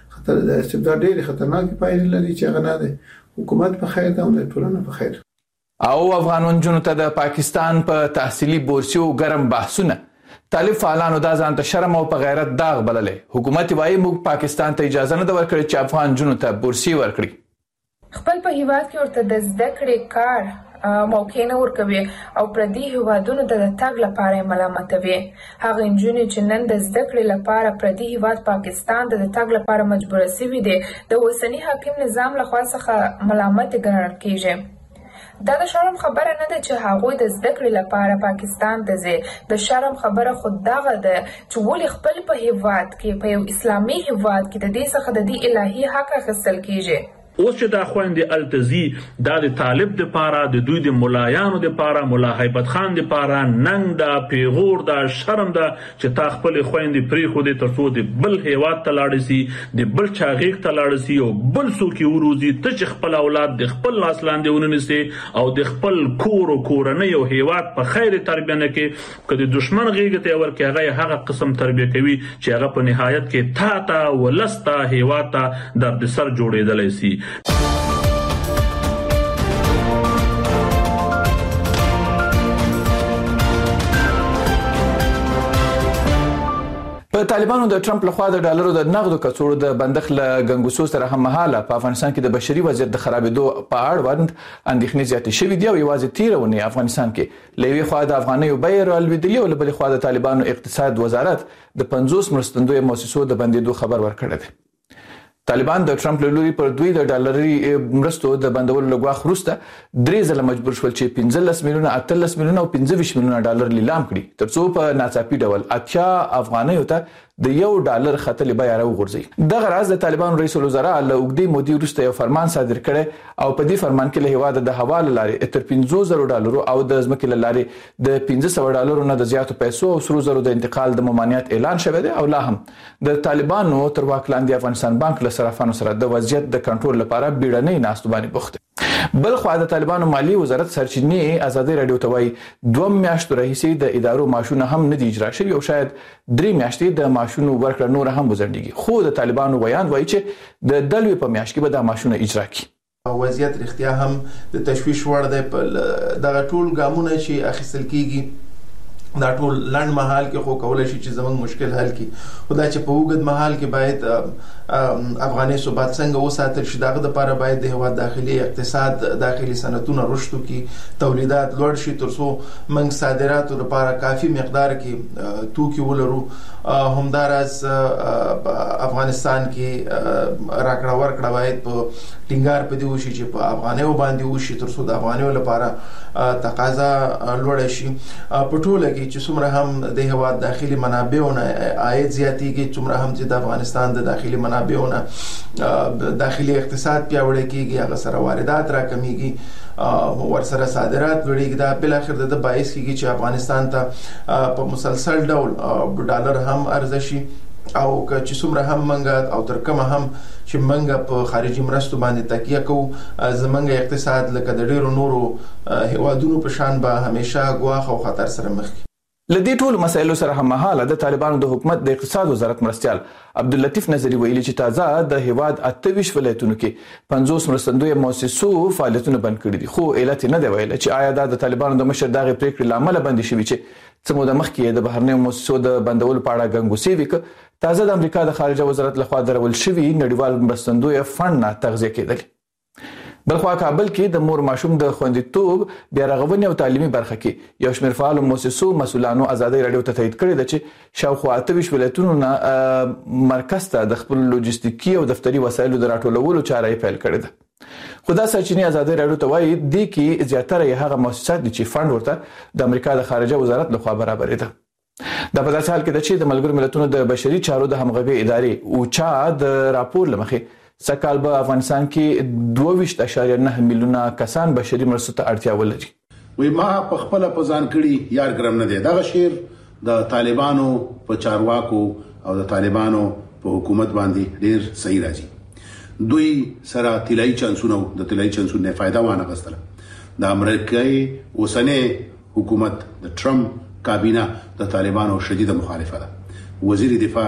S10: پایلې لري چې هغه نه ده. حکومت په خیر ده او ټولنه په خیر.
S6: او افغانان جنو ته د پاکستان په تحصیلي بورسیو ګرم بحثونه. طالب فعالانو دا ځان ته شرم او په غیرت داغ بللې. حکومت وايي موږ پاکستان ته اجازه نه ورکړي چې افغان جنو ته بورسي ورکړي.
S11: خپل په هیواد کې ورته د زده کړې کار موقع نه ورکوي او پردي هیوادونو ته د تګ لپاره ملامتوي. هغه نجونې چې نن د زده کړې لپاره پردي هیواد پاکستان ته د تګ لپاره مجبور شوي دي د اوسني حاکم نظام لخوا څخه ملامت ګڼل کیږي. دا د شرم خبره نه ده چې هغوی د زده کړې لپاره پاکستان ته ځي. د شرم خبره خود دغه ده چې ولې خپل په هیواد کې په یو اسلامي هیواد کې د دې څخه د دې الهي حق اخیستل کیږي.
S12: اوس چې دا خويندې التزي دا د طالب د پاره د دوی د ملایانو د پاره مولا هیبت خان د پاره ننګ دا پیغور دا شرم دا چې تا خپل خويندې پری خو دې ترڅو د بل هیواد ته لاړ شي د بل چاغیک ته لاړ شي او بل څوک وروزي ته چې خپل اولاد د خپل لاس لاندې ونیسي او د خپل کور او کورنۍ او هیواد په خیر تربیه نه کې کله دشمن غیږ ته ورکه هغه قسم تربیه کوي چې هغه په نهایت کې تا ولستا هیواد ته درد سر جوړېدل شي.
S6: په طالبانو د ټرمپ لخوا د ډالرو د نقدو کڅوړو د بندښت له ګنګوسو سره هم مهاله په افغانستان کې د بشري وضعیت د خرابېدو په اړوند اندېښنې زیاتې شوې دي او یوازې تیرونه افغانستان کې لوي خوا د افغانیو بیه رالوېدلې او بل خوا د طالبانو اقتصاد وزارت د 50 مرستندوی مؤسسو د بندیدو خبر ورکړی دی. طالبان د ټرمپ له لوري پر دوی د ډالري مرستو د بندولو لګواخ وروسته 3 ځله مجبور شول چې 15 میلیونه 18 میلیونه او 25 میلیونه ډالر لیلام کړي ترڅو په ناڅاپي ډول 80 افغانیو ته د $1 خطلې بیه راوغورځي. دغه راز د طالبان رئیس الوزرا له اوږدې مودې وروسته یو فرمان صادر کړي او په دې فرمان کې له هیواد د حواله لارې تر $50,000 او د ځمکې لارې د $500 نه د زیاتو پیسو او $100,000 د انتقال د ممانعت اعلان شوی دی او لا هم د طالبانو تر واک لاندې افغانستان بانک له صرافانو سره د وضعیت د کنټرول لپاره بیړنۍ ناستو باندې بوخت. بل خو د طالبانو مالی وزارت سرچینې ازادي رادیو ته وایي 2 میاشتو راهیسې د ادارو معاشونه هم نه دي اجرا شوي او شاید 3 میاشتې د معاشونو ورکړه نور هم وزندګي. خو د طالبانو بیان وایي چې د دلوي په میاشت کې به د معاشونه اجرا کړي.
S7: وضعیت رښتیا هم د تشویش وړ دی. په دغه ټول ګامونه چې اخیستل کیږي دا ټول لنډ مهال کې خو کولای شي چې زموږ مشکل حل کړي، خو دا چې په اوږد مهال کې باید افغاني ثبات څنګه وساتل شي، دغه لپاره باید د هیواد داخلي اقتصاد، داخلي صنعتونه رشد وکړي، تولیدات لوړ شي ترڅو موږ صادراتو لپاره کافي مقدار کې توکي ولرو. همداراز افغانستان کې راکړه ورکړه باید په ټینګار پدې وشي چې په افغانیو باندې وشي ترڅو د افغانیو لپاره تقاضا لوړ شي. په ټوله چې څومره هم د هیواد داخلي منابعونه عاید زیاتېږي، څومره هم چې د افغانستان د داخلي منابعونه داخلي اقتصاد پیاوړی کیږي، هغه سره واردات راکمیږي، ورسره صادرات لوړېږي. دا بل اخر د باعث کیږي چې افغانستان ته په مسلسل ډول ډالر هم ارزښت شي، او چې څومره هم منګه او تر کومه هم چې منګه په خارجي مرستو باندې تکیه کوو، زمونږ اقتصاد لکه د ډیرو نورو هیوادونو په شان به همیشه ګواښ او خطر سره مخ کی.
S6: لدې ټول مسایلو سره هم مهاله د طالبانو د حکومت د اقتصاد وزارت مرستيال عبداللطیف نظری ویلي چې تازه د هیواد 28 ولایتونو کې 50 مرستندوی مؤسسو فعالیتونه بند کړي دي، خو علت نه دی ویل چې آیا د طالبانو د مشر دغه پریکړې لامل بند شي چې څه موده مخکې د بهرنیو مؤسسو د بندولو په اړه غنګوسي وکړه. تازه د امریکا د خارجه وزارت لخوا درول شوی نړیوال مرستندوی فند نه تغذیه کېدل. بلخوا کابل کې د مور ماشوم د خوندیتوب بیا رغونې او تعلیمي برخه کې یو شمېر فعال مؤسسو مسؤلانو ازادي رادیو ته تایید کړی دی چې شاوخوا 28 ولایتونو نه مرکز ته د خپل لوجستیکي او دفتري وسایلو د راټولولو چاره پیل کړې ده. خدا سرچینې ازادي رادیو ته وایي د کې زیاتره هغه مؤسسات دي چې فند ورته د امریکا د خارجه وزارت لخوا برابرې ده. دا په داسې حال کې ده چې د ملګرو ملتونو د بشري چارو د همغږي ادارې اوچا د راپور لمخې سکهال په افغانستان کې 22.9 میلیونه کسان بشري مرستو ته اړتیا ولري.
S8: وی ما په خپل په ځان کړي یار ګرم نه دی. دا شعر د طالبانو په چارواکو او د طالبانو په حکومت باندې ډیر صحیح راځي. دوی سره طلایی چانسونه د طلایی چانسونو نه فائدہ وانه غستله. د امریکای اوسنۍ حکومت د ټرمپ کابینه د طالبانو شدید مخالفه ده. وزیر دفاع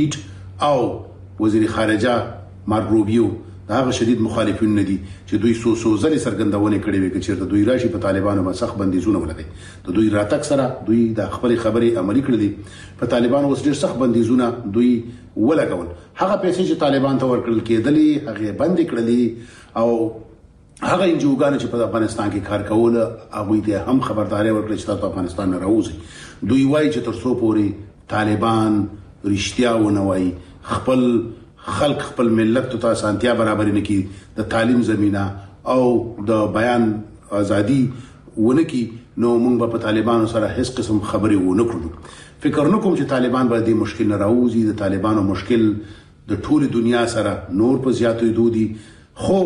S8: پیټ او وزیر خارجه مارک روبیو دا شدید مخالفین نه دي چې دوی سو ځلې سرګندونه کړې وي چې دوی راشي په طالبانو باندې سخت بندیزونه ولګي. د دوی راتګ سره دوی د خپل خبرې عملی کړې په طالبانو اوس ډېر سخت بندیزونه دوی ولګول. هغه پیسې چې طالبان ته ورکړل کېدلې هغه بند کړلې او هغه انجوګان چې په افغانستان کې کار کول هغه ته هم خبرداري ورکړي چې تاسو افغانستان نه راوځي. دوی وایي چې تر څو پورې طالبان رښتیا ونه وایي خپل خلق خپل ملت ته سانتیا برابر نه کی د تعلیم زمينه او د بیان ازادي ونه کی نو موږ په طالبانو سره هیڅ قسم خبرې ونه کړو. فکر نکوم چې طالبان به د مشکل نه راوځي. د طالبانو مشکل د ټول دنیا سره نور په زیاتې دودي، خو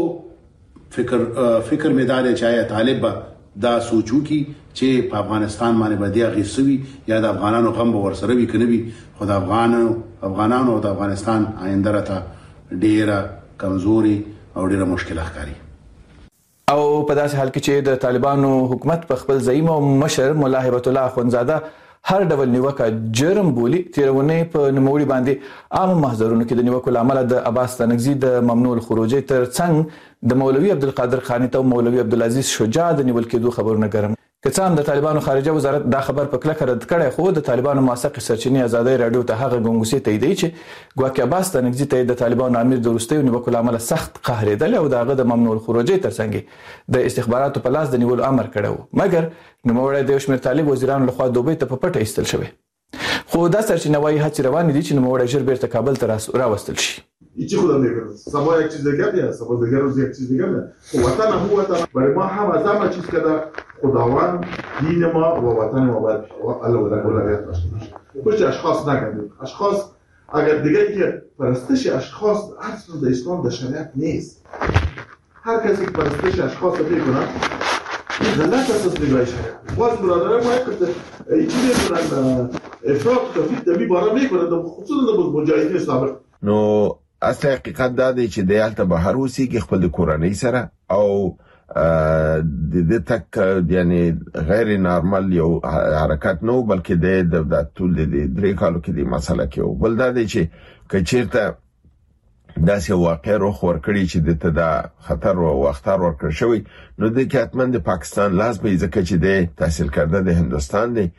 S8: فکر مې دا دی چې آیا طالب دا سوچو کی چې په افغانستان باندې باندې غیسوي یا د افغانانو غم به ورسره وي کنه وي، خو د افغانانو او د افغانستان آینده راته ډیره کمزوري او ډیره مشکله ښکاري.
S6: او په داسې حال کې چې د طالبانو حکومت په خپل زعیم او مشر مولا هیبت الله اخوندزاده هر ډول نیوکه جرم بولی، تیرونه په نوموړي باندې عام محضرونو کې د نیوکو لامل د عباس تنگزی د ممنوع الخروج تر څنګ د مولوی عبدالقادر خانی ته مولوی عبدالعزیز شجاع د نیول کېدو خبرونه ګرم. کڅان د طالبانو خارجه وزارت دا خبر په کلک رد کړی، خو د طالبانو موثق سرچینې ازادي رادیو ته هغه غونګوسي تایید چې ګواکې عباس تنگزی ته د طالبانو امیر د وروستیو نیوکو لامل سخت قهرېدل او دغه د ممنوع الخروج تر څنګ د استخباراتو په لاس د نیولو امر کړو، مګر نوموړی د شمیر طالب وزیرانو لخوا دوبۍ ته په پټه ایستل شوی. خو دا سرچینه وايي هڅې روانې دي چې نوموړی ژر بیرته کابل ته راوستل شي.
S13: هیچی خودم نمیکنم. سبا یک چیز دیگر میاد، سبا دیگر روز یک چیز دیگر میاد. وطن هم وطن برای ما هم از همه چیز که خداوند دین ما و وطن ما باید الله اولویت داشته باشه. پشت اشخاص نگردیم. اشخاص اگر دیگه که پرستش اشخاص اصلا در اسلام در شریعت نیست. هر کسی که پرستش اشخاص رو میکنه این غلط است از نگاه شریعت. باز برادران ما یک چیزی میکنن افراط تفرید در باره میکنن، خصوصا در مجاهدین سابق.
S9: نو اصل حقیقت دا دی چې د یالته بهر اوسېږي خپل کورنۍ سره او د تک یعنی غیر نارمل یو حرکت نو بلکې د ټول د درې کالو کې د مسله کې بل دا دی چې کچیرته داسې واقع روخ ورکړي چې د خطر او اختر ورکړ شوی نو د کاتمن د پاکستان لازمي ځکه چې د تحصیل کرده د هندستان دی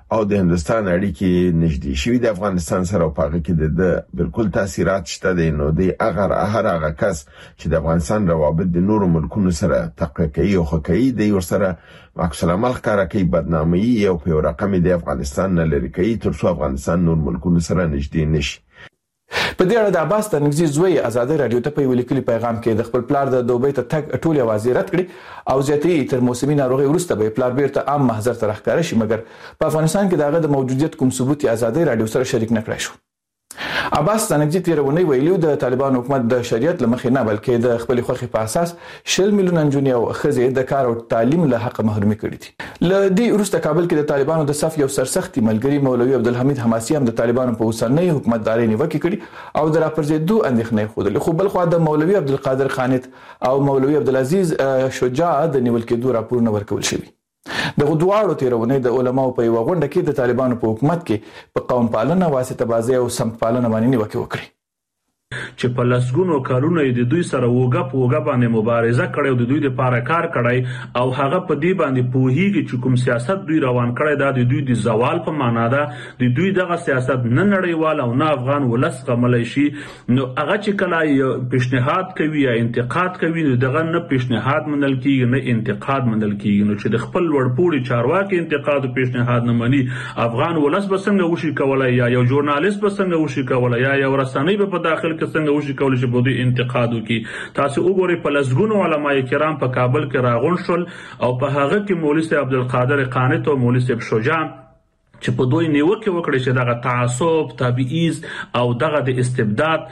S9: او د هندستان اړیکې نږدې شوي د افغانستان سره او پاغه کې د بالکل تاثیرات شته دي. نو د هغه کس چې د افغانستان روابط د نورو ملکونو سره تقویه کوي او خکې دی ورسره عکس العمل ښکارا کوي، بدنامي او په رقم د افغانستان نه لري کوي تر څو افغانستان نور ملکونو سره نږدې نشي.
S6: په دې اړه د عباس تنگزي زوی آزادۍ رادیو ته په یو لیکلي پیغام کې د خپل پلار د دوبۍ ته تګ ټول یوازې رد کړي او زیاتې تر موسمي ناروغي وروسته به پلار بیرته عام محضر ته راښکاره شي، مګر په افغانستان کې دغه د موجودیت کوم ثبوت آزادۍ رادیو سره شریک نه کړی شو. عباس تنگزي تیرونی ویلو د طالبان حکومت د شریعت لمخې نه بلکې د خپل خوخي په اساس 100 میلیونه نجونې او ښځې د کار او تعلیم له حق محرومي کړي دي. ل دې وروسته کابل کې د طالبانو د صف یو سرسختي ملګری مولوي عبدالحمید حماسي هم د طالبانو په اوسنۍ حکومتداري نیوکه کړي او د راپرځېدو اندېښنې خوده. خو بل خو د مولوي عبدالقادر خانت او مولوي عبدالعزيز شجاع د نیول کېدو راپورونه ورکول شوی. دغه دواړو تیرونې د علماو په یو غونډه کې د طالبانو په حکومت کې په قوم پالنه، واسطه بازي او سمت پالنه باندې نیوکه وکړي
S12: چې په لسګونو کارونه د دوی سره وګه باندې مبارزه کړي او د دوی لپاره کار کړي او هغه په دې باندې پوهیږي چې کوم سیاست دوی روان کړي دا د دوی د زوال په معنا ده. د دوی دغه سیاست نه نړیوال او نه افغان ولس قملای شي. نو هغه چې کله پیشنهاد کوي یا انتقاد کوي دغه نه پیشنهاد منل کیږي نه انتقاد منل کیږي. نو چې د خپل وړپوړي چارواکي انتقاد او پیشنهاد نه مني افغان ولس به څنګه وشي کولای یا یو ژورنالیست به څنګه وشي کولای یا یو رسنۍ په داخل څنګه وشي کولای چې بده انتقاد وکي. تاسو وګورئ په لسګونو علماء کرام په کابل کې راغون شول او په هغه کې مولوي صاحب عبدالقادر خانت او مولوي صاحب شجاع چې په دوی نیوکه وکړي چې دغه تعصب، تبعیض او دغه د استبداد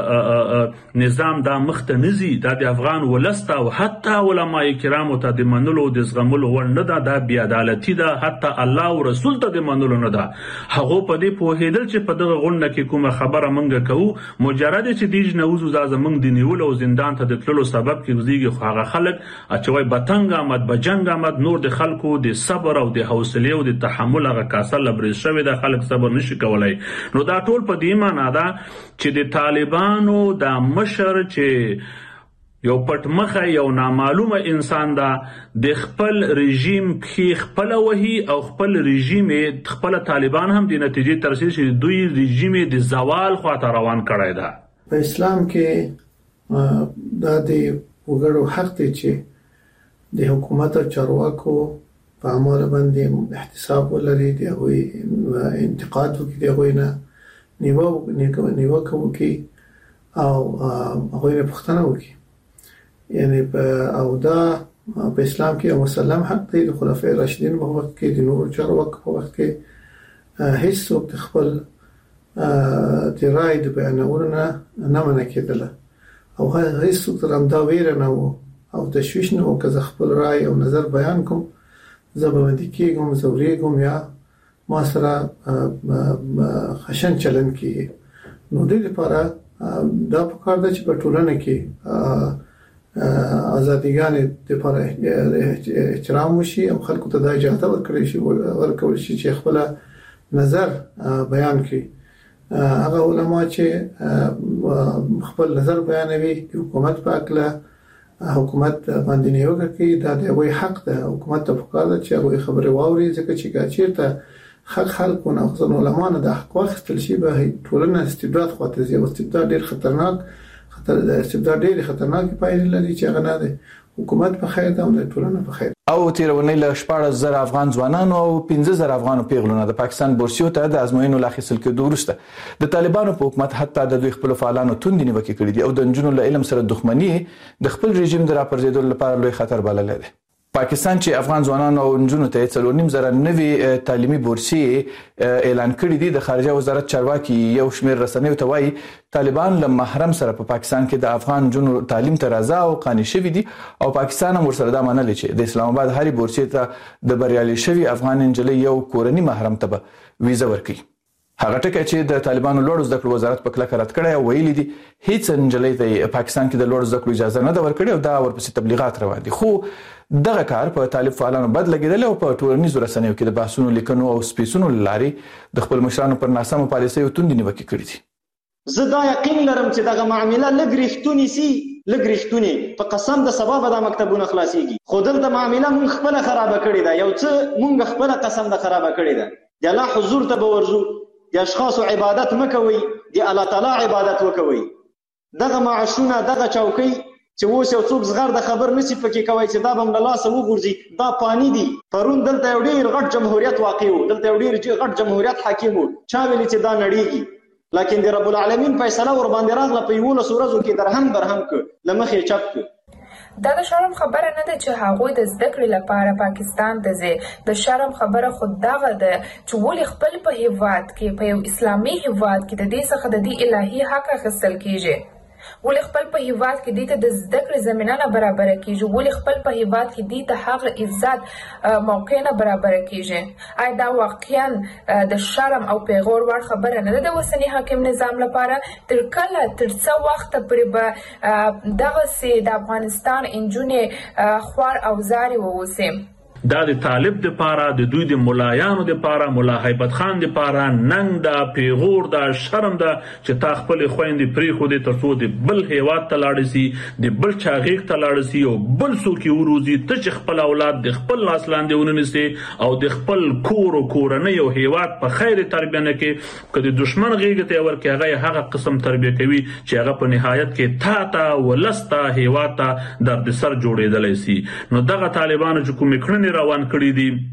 S12: نظام دا مخته نزي د افغان ولسته او حتی علماء کرامو ته د منلو د زغملو ور نه ده، د بی عدالتي ده، حتی الله او رسول ته د منلو نه ده. هغه په دې پوهیدل چې په دغه غونډه کې کومه خبره منګه کوو مجرد چې دیج نوزو زمنګ د نیول او زندان ته د تللو سبب کېږي. خو هغه خلک چې وای بتنګ آمد بجنګ آمد نور د خلکو د صبر او د حوصله او د تحمل هغه کاسه لبرز شوی د خلک صبر نشي کولای. نو دا ټول په دې معنی ده چې د طالبانو د مشر چې یو پټ مخه یو نامعلومه انسان ده د خپل رژیم کې خپل وهي او خپل رژیم خپل طالبان هم د نتیجې ترسي چې دوی رژیم د زوال خواته روان کړی ده.
S10: په اسلام کې دا د وګړو حق دی چې د حکومت او چارواکو په امر باندې احتساب ولري، دی هغوی انتقاد وکړي، دی هغوی نه نیوکه وکړي او هغوی نه پوښتنه وکړي. یعنی او دا په اسلام کې مسلم حق دی. د خلفای راشدین په وخت کې د نورو چارواکو په وخت کې هیڅ څوک د خپل د رای د بیانولو نه منع کېدله او هیڅ څوک تر همدا ویره نه و او تشویش نه و که زه خپل رای او نظر بیان کوم زه به باندې کېږم، زوریږم یا ما سره خشن چلن کېږي. نو دې لپاره دا پکار ده چې په ټولنه کې ازادیګانې لپاره احترام وشي او خلکو ته دا اجازه ورکړل شي چې خپل نظر بیان کړي. هغه علما چې خپل نظر بیانوي حکومت په اړه حکومت باندې نیوکه کوي دا د وی حق ده. حکومت ته پکار ده چې هغه خبره واوري ځکه چې چیرته حق خلکو نه خصوصا علما نه د حق واخیستل شي به ټولنه استبداد خواته ځي. استبداد ډیر خطرناک استبداد ډیر خطرناک پایلې لري چې هغه نه ده. حکومت په خیر ده او ټولنه په خیر.
S6: او تیرونی له 14,000 افغان ځوانانو او 15,000 افغانو پیغلونو د پاکستان بورسیو ته د ازموینو لاخیستل کېدو وروسته د طالبانو په حکومت حتی د دوی خپل فعالانو توندې نیوکې کړې دي او د نجونو له علم سره دښمني د خپل رژیم د راپرځېدو لپاره لوی خطر بللی دی. پاکستان چې افغان ځوانانو او نجونو ته 4.5 نوي تعلیمي بورسي اعلان کړی دي، د خارجه وزارت چارواکي یو شمېر رسنیو ته وایي طالبان له محرم سره په پاکستان کې د افغان نجونو تعلیم ته رضا او قانع شوي دي او پاکستان هم ورسره دا منلي چې د اسلام آباد هرې بورسي ته د بریالي شوي افغان نجلۍ یو کورني محرم ته به ویزه ورکړي. هغه ټکی چې د طالبانو لوړ زده کړو وزارت په کلکه رد کړی او ویلي دي هیڅ نجلۍ ته پاکستان کې د لوړ زده کړو اجازه نه ده ورکړې او دا ورپسې تبلیغات روان دي. خو دغه کار په طالب فعالانو بد لګیدل او په ټولنیزو رسنیو کې د بحثونو لیکنو او سپیڅونو لارې د خپل مشرانو پر ناسمو پالیسیو توندې نیوکې کړې دي.
S14: زه دا یقین لرم چې دغه معامله لږ رښتونې سي، لږ رښتونې په قسم د سبا به دا مکتبونه خلاصيږي. خو دلته معامله مونږ خپله خرابه کړې ده، یو څه مونږ خپله قسم د خرابه کړې ده. د الله حضور ته به ورځو، د اشخاصو عبادت مکوئ، د الله تعالی عبادت وکوئ. دغه معاشونه دغه چوکۍ چې اوس یو څوک زغر د خبر نشي پکې کوي چې دا به هم له لاسه وګرځي، دا پانی دي. پرون دلته یو ډېر غټ جمهوریت واقع و، دلته یو ډېر غټ جمهوریت حاکم و، چا ویلي چې دا نړېږي، لیکن د رب العالمین فیصله ور باندې راغله په 11 ورځو کې درهم کړ، له مخې چپ کړ.
S11: دا د شرم خبره نه ده چې هغوی د زده کړې لپاره پاکستان ته ځي. د شرم خبره خود دغه ده چې ولې خپل په هیواد کې، په یو اسلامي هیواد کې د دې څخه د دې الهي حق اخیستل کیږي، ولې خپل په هیواد کې دې ته د زده کړې زمینه نه برابره کیږي، ولې خپل په هیواد کې دې ته هغه عزت موقع نه برابره کیږي. آیا دا واقعا د شرم او پیغور وړ خبره نه ده د اوسني حاکم نظام لپاره؟ تر کله، تر څه وخته پورې به دغسې د افغانستان نجونې خوار او زارې واوسي؟
S12: دا د طالب د پاره، د دوی د ملایانو د پاره، مولا هیبت خان د پاره ننګ دا، پیغور دا، شرم دا چې تا خپل خويندې پریښودې ترڅو د بل هیواد ته لاړ شي، د بل چا غیږ ته لاړ شي او بل څوک یې وروزي. ته چې خپل اولاد د خپل لاس لاندې ونیسې او د خپل کور او کورنۍ او هیواد په خیر تربیه نه کې، که د دشمن غیږ ته ورکې هغه قسم تربیه کوي چې هغه په نهایت کې تا ولستا هیواد ته دردسر جوړېدلی شي. نو دغه طالبانو چې کومې کړنې روان کړی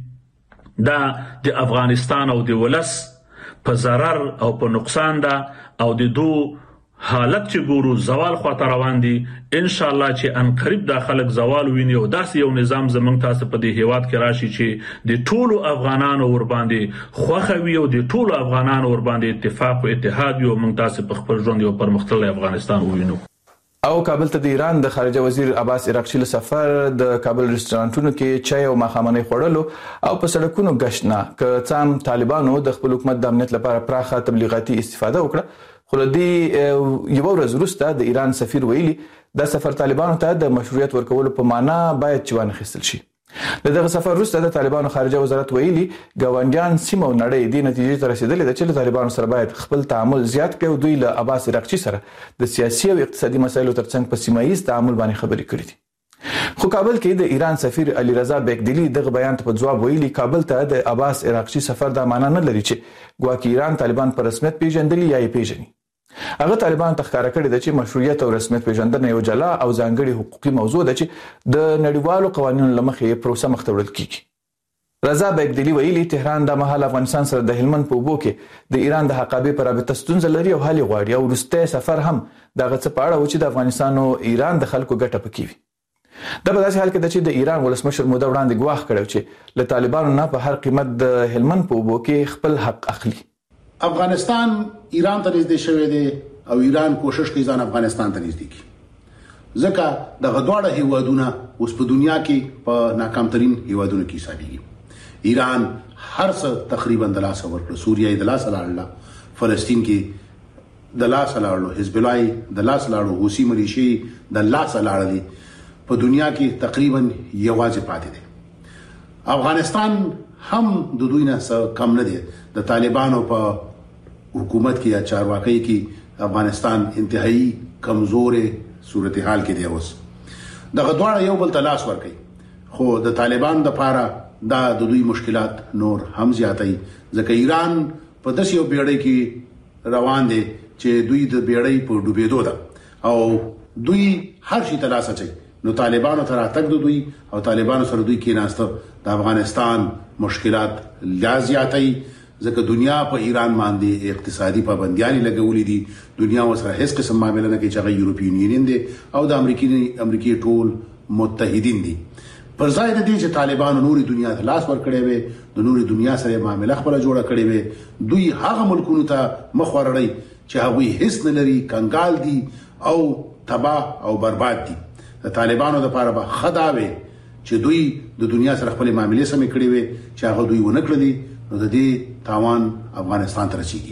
S12: دي دا د افغانستان او د ولس په ضرر او په نقصان ده، او د دو حالت چې ګورو زوال خواته روان دي. ان شاء الله چې ان قریب دا خلک زوال ویني او داسې یو نظام زمونږ تاسو په دې هیواد کې راشي چې د ټولو افغانانو ور باندې خوښه وي او د ټولو افغانانو ور باندې اتفاق او اتحاد وي او موږ تاسو په خپل ژوند یو پرمختللی افغانستان ووینو.
S6: او کابل ته د ایران د خارجه وزیر عباس عراقچي له سفر د کابل رستورانتونو کې چای او ماښامنۍ خوړلو او په سړکونو گشت نه که څام طالبانو د خپل حکومت د امنیت لپاره پراخه تبلیغاتي استفاده وکړه. خو له دې یو ورځ وروسته د ایران سفیر ویلي دا سفر طالبانو ته د مشروعیت ورکولو په معنا باید چې وانخیستل شي. له دغه سفر وروسته د طالبانو خارجه وزارت ویلي ګاونډیان سیمه او نړۍ دې نتیجې ته رسیدلې ده چې له طالبانو سره باید خپل تعامل زیات کړي او دوی له عباس عراقچي سره د سیاسي او اقتصادي مسایلو ترڅنګ په سیمه ییز تعامل باندې خبرې کړې دي. خو کابل کې د ایران سفیر علي رضا بیکدلی دغه بیان ته په جواب ویلي کابل ته د عباس عراقچي سفر دا معنا نه لري چې ګواکې ایران طالبان په رسمیت پیژندلي یا یې پیژني. هغه طالبان تخکاره کړی د چې مشروعیت او رسمیت پیژندنه یو جلا او ځانګړي حقوقي موضوع ده چې د نړیوالو قوانینو لمخې پروسه مخ ته وړل کیږي. رضا بیکدلی ویلي تهران د مهال افغانستان سره د هلمند په اوبو کې د ایران د حقابې پر رابطه ستونزه لري او حل غواړي او وروستی سفر هم دغه څه په اړه و چې د افغانستان او ایران د خلکو ګټه پکې وي. دا په داسې حال کې ده چې د ایران ولسمشر موده وړاندې ګواښ کړی چې له طالبانو نه په هر قیمت د هلمند په اوبو کې خپل حق اخلي.
S8: افغانستان ایران ته نږدې شوی دی او ایران کوشش کوي ځان افغانستان ته نږدې کړي، ځکه دغه دواړه هیوادونه اوس په دنیا کې په ناکامترین هیوادونو کې حسابيږي. ایران هر څه تقریبا د لاس ورکړ، سوریه د لاس لاړه، فلسطین کې د لاس لاړو، حزب الله د لاس لاړو، حوثي ملیشي د لاس لاړلې، په دنیا کې تقریبا یوازې پاتې دي. افغانستان هم د دوی نه کم نه دی. د طالبانو په حکومت کې یا چارواکۍ کې افغانستان انتهایی کمزورې صورتحال کې دی. اوس دغه دواړه یو بل ته لاس ورکوي، خو د طالبان د پاره دا د دوی مشکلات نور هم زیاتوي، ځکه ایران په داسې یو بیړۍ کې روان دي چې دوی د بیړۍ په ډوبېدو ده او دوی هر شي ته لاس اچوي. نو طالبانو ته راتګ د دوی او طالبانو سره دوی کېناسته د افغانستان مشکلات لا زیاتوي، ځکه دنیا په ایران باندې اقتصادي پابندیاں لګولې دي. دنیا وسره هیڅ قسم معاملې نه کوي چې هغه یورپین یونین دي او د امریکای ټول متحدین دي. پر ځای د دې چې طالبانو نوري دنیا ته لاس ورکړي وي، د نوري دنیا سره معاملې خپل جوړه کړې وي، دوی هغه ملکونو ته مخ ورړي چې هغه هیڅ نه لري، کنګال دي او تباہ او برباد دي. د طالبانو لپاره به خداوي چې دوی د دنیا سره خپل معاملې سم کړې وي چې هغه دوی ونه کړې، نو د دې تاوان افغانستان ته رسیږي.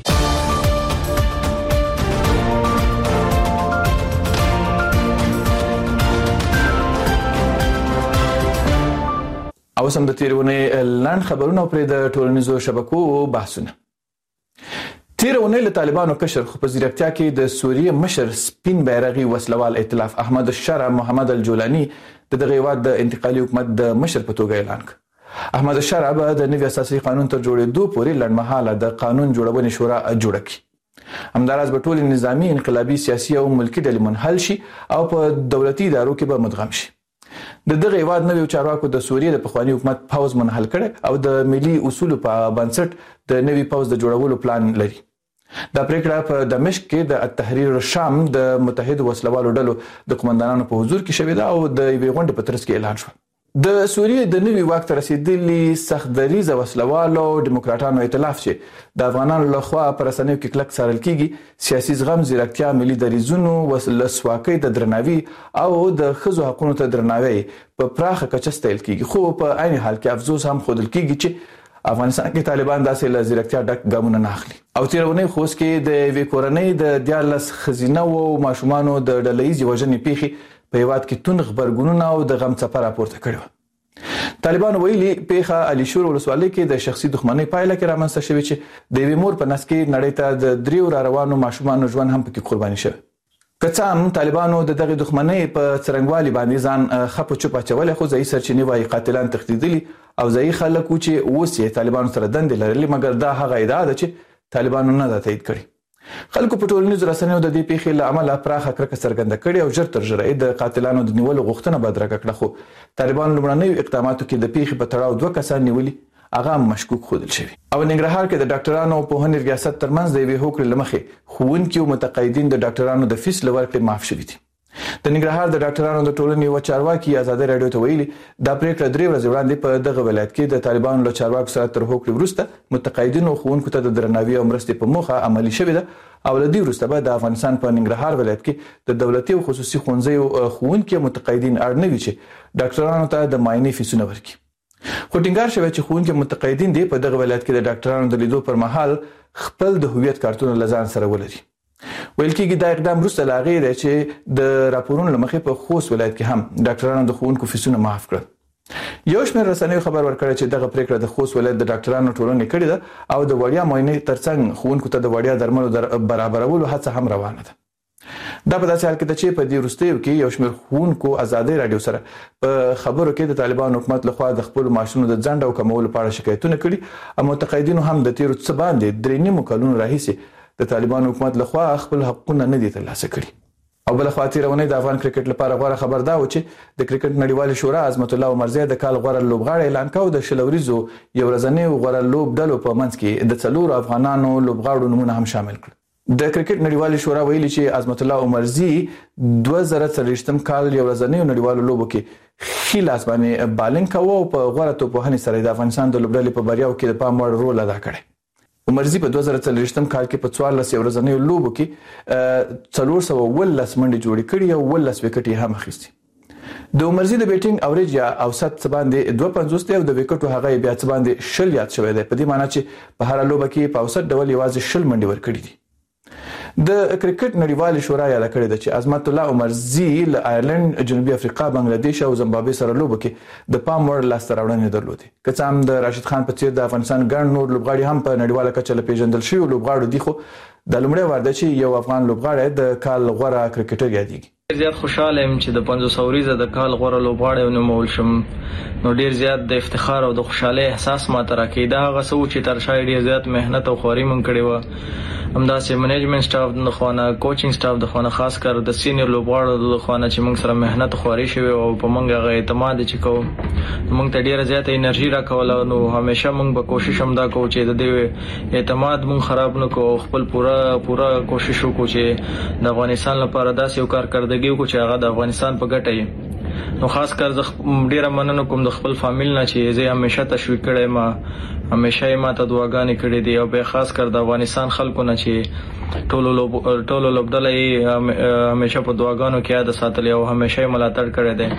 S6: او سم د تیرونې لاند خبرونه پر د ټولنیزو شبکو بحثونه. تیرونه له طالبانو کشر خو په ځیرکتیا کې د سوریه مشر سپین بیرغي وسلوال ائتلاف احمد الشرع محمد الجولانی د دغه هیواد د انتقالي حکومت د مشر په توګه اعلان کړ. احمد شاه به د نوي اساسي قانون تر جوړېدو پورې لړمحاله د قانون جوړونې شورا جوړه کړي. همداراز به ټول نظامی انقلابي سیاسي او ملکی ډلې منحل شي او په دولتي ادارو کې به مدغم شي. د دغه هیواد نویو چارواکو د سوریې د پخوانی حکومت پوز منحل کړي او د ملي اصولو په بنسټ د نوي پوز د جوړولو پلان لري. دا پریکړه په دمشق کې د التحریر الشام د متحد وسلوالو ډلو د قومندانانو په حضور کې شوې ده او د یوې غونډې په ترڅ کې اعلان شو. د سوریې د نوي واک ته رسیدلي سخت دریځه وسلوالو ډیموکراټانو ائتلاف چې د افغانانو لخوا پر رسنیو کې کلک څارل کیږي سیاسي زغم ځیرکتیا ملي دریځونو ولسواکۍ د درناوي او د ښځو حقوقو ته درناوي په پراخه کچه ستایل کیږي خو په عین حال کې افسوس هم ښودل کیږي چې افغانستان کې طالبان داسې له ځیرکتیا ډک ګامونه نه اخلي او تیرونی خوست کې د وی کورنۍ د 14 خزینه او ماشومانو د ډلهیزې وژنې پیښې په هیواد کې تون خبرګونونه او د غم څپه راپورته کړي. طالبان ویلي پیښه علي شور ولسوالۍ کې د شخصي دښمنۍ پایله کې رامنځته شوې چې د یوې مور په نس کې نړۍ ته د 3 روانو ماشومانو ژوند هم پکې قرباني شوی. که څه هم طالبانو د دغه دښمنۍ په څرنګوالي باندې ځان خپو چپ اچولې خو ځای سرچینې وايي قاتلان تښتیدلي او ځای خلک چې اوس یې طالبانو سره دندې لرلې مګر دا هغه ادعا ده چې طالبانو نه دا تایید کړي. خلکو په ټولنیزو رسنیو د دې پیښې له امله پراخه کرکه څرګنده کړې او ژر تر ژره د قاتلانو د نیولو غوښتنه بدرګه کړه خو طالبان لومړنیو اقداماتو کې د پیښې په تړاو 2 کسان نیولي هغه مشکوک ښودل شوی. او ننګرهار کې د ډاکټرانو په پوهنې ریاست ترمنځ د یوې هوکړې له مخې ښوونکي او متقاعدین د ډاکټرانو د فیس له ورکړې معاف شوي دي. د ننګرهار د ډاکټرانو د ټولنې یو چارواکي ازادي رادیو ته ویلي دا پریکړه 3 ورځې وړاندې په دغه ولایت کې د طالبانو له چارواکو سره تر هوکړې وروسته متقاعدین او ښوونکو ته د درناوي او مرستې په موخه عملي شوې ده او له دې وروسته به د افغانستان په ننګرهار ولایت کې د دولتي او خصوصي ښوونځیو ښوونکي او متقاعدین اړ نه وي چې ډاکټرانو ته د معاینې فیسونه ورکړي. خو ټینګار شوی چې ښوونکي متقاعدین دي په دغه ولایت کې د ډاکټرانو د لیدو پر مهال خپل د هویت کارتونه لزان سره ولري. ویل کېږي دا اقدام وروسته لا غیر چې د راپورونو لمخې په خوست ولایت کې هم ډاکټرانو د ښوونکو فیسونه معاف کړل. یو شمېر رسنیو خبر ورکړی چې دغه پریکړه د خوست ولایت د ډاکټرانو ټولنې کړې ده او د وړیا معاینې ترڅنګ ښوونکو ته د وړیا درملو برابرولو هڅه هم روانه ده. دا په داسې حال کې ده چې په دې وروستیو کې یو شمېر ښوونکو ازادي رادیو سره په خبرو کې د طالبان حکومت لخوا د خپل معاشونو د ځنډ او کمولو په اړه شکایتونه کړي او متقاعدینو هم د تیرو څه باندې 3 کلونو راهیسې د طالبان حکومت لخوا خپل حقونه نه دي ترلاسه کړي. او بل خوا تیرونی د افغان کرکټ لپاره غوړه خبر دا و چې د کرکټ نړیوال شورا عظمت الله عمرزی د کال غوړه لوبغاړی اعلان کاوه د شلوريزو یو ورځنی غوړه لوب ډلو په منځ کې د 4 افغانانو لوبغاړو نمونه هم شامل کړل. د کرکټ نړیوال شورا ویلي چې عظمت الله عمرزی 2023 کال یو ورځنی نړیوال لوبو کې خیل اسمانه بالینګ کاوه او په غوړه توپوهنې سره د افغانستان د لوبډلې په بریاو کې د پام وړ رول ادا کړی. عمرزی په 2023 کال کې په 14 ورځنیو لوبو کې 412 منډې جوړې کړې او 12 وکټې هم اخیستي. د عمرزی د بیټینګ اوریج یا اوسط څه باندې 250 او د وکټو هغه بیا څه باندې 0 یاد شوی دی. په دې معنی چې په هر لوبه کې په اوسط ډول یوازې 0 منډې ورکړې دي. د کرکټ نړیوال شورا یاد کړی دی چې عظمت الله عمرزی له آیرلند، جنوبي افریقا، بنگلاديش او زیمبابوې سره لوبو کې د پام وړ لاسته راوړنې درلودې. که څه هم د راشد خان په څیر د افغانستان ګڼ نور لوبغاړي هم په نړیواله کچه له پیژندل شوي لوبغاړو دي خو د لومړی وار ده چې یو افغان لوبغاړی د کال غوره کرکټر یادېږي.
S15: زیات خوشاله یم چې د 500 ورځې د کال غوره لوبغاړی ونومول شم. نو ډیر زیات د افتخار او د خوشحالۍ احساس ماته راکړي. دا هغه څه چې تر شا ډیر زیات مهنت او خواري مونږ کړې وه. همداسې منیجمنت سټاف د خوانه، کوچینګ سټاف د خوانه، خاص کر د سینیئر لوبغاړو د خوانه چې موږ سره مهنت خواري شوی او په موږ هغه اعتماد چې کوو موږ ته ډیره زیاته انرژي راکوله. نو همیشه موږ به کوشش هم دا کوو چې د دې اعتماد موږ خراب نه کوو. خپل پوره کوشش وکړو چې د افغانستان لپاره داسې یو کارکردګي وکړو چې هغه د افغانستان په ګټه وي. نو خاص کر ډیره مننه کوم د خپل فامیل نه چې زه همیشه تشویق کړی ما، همیشه یې ماته دعاګانې کړې دي او به خاص کر د افغانستان خلکو نه چې ټولو لوبډله یې همیشه په دعاګانو کې یاد ساتلې او همیشه یې ملاتړ کړی دی.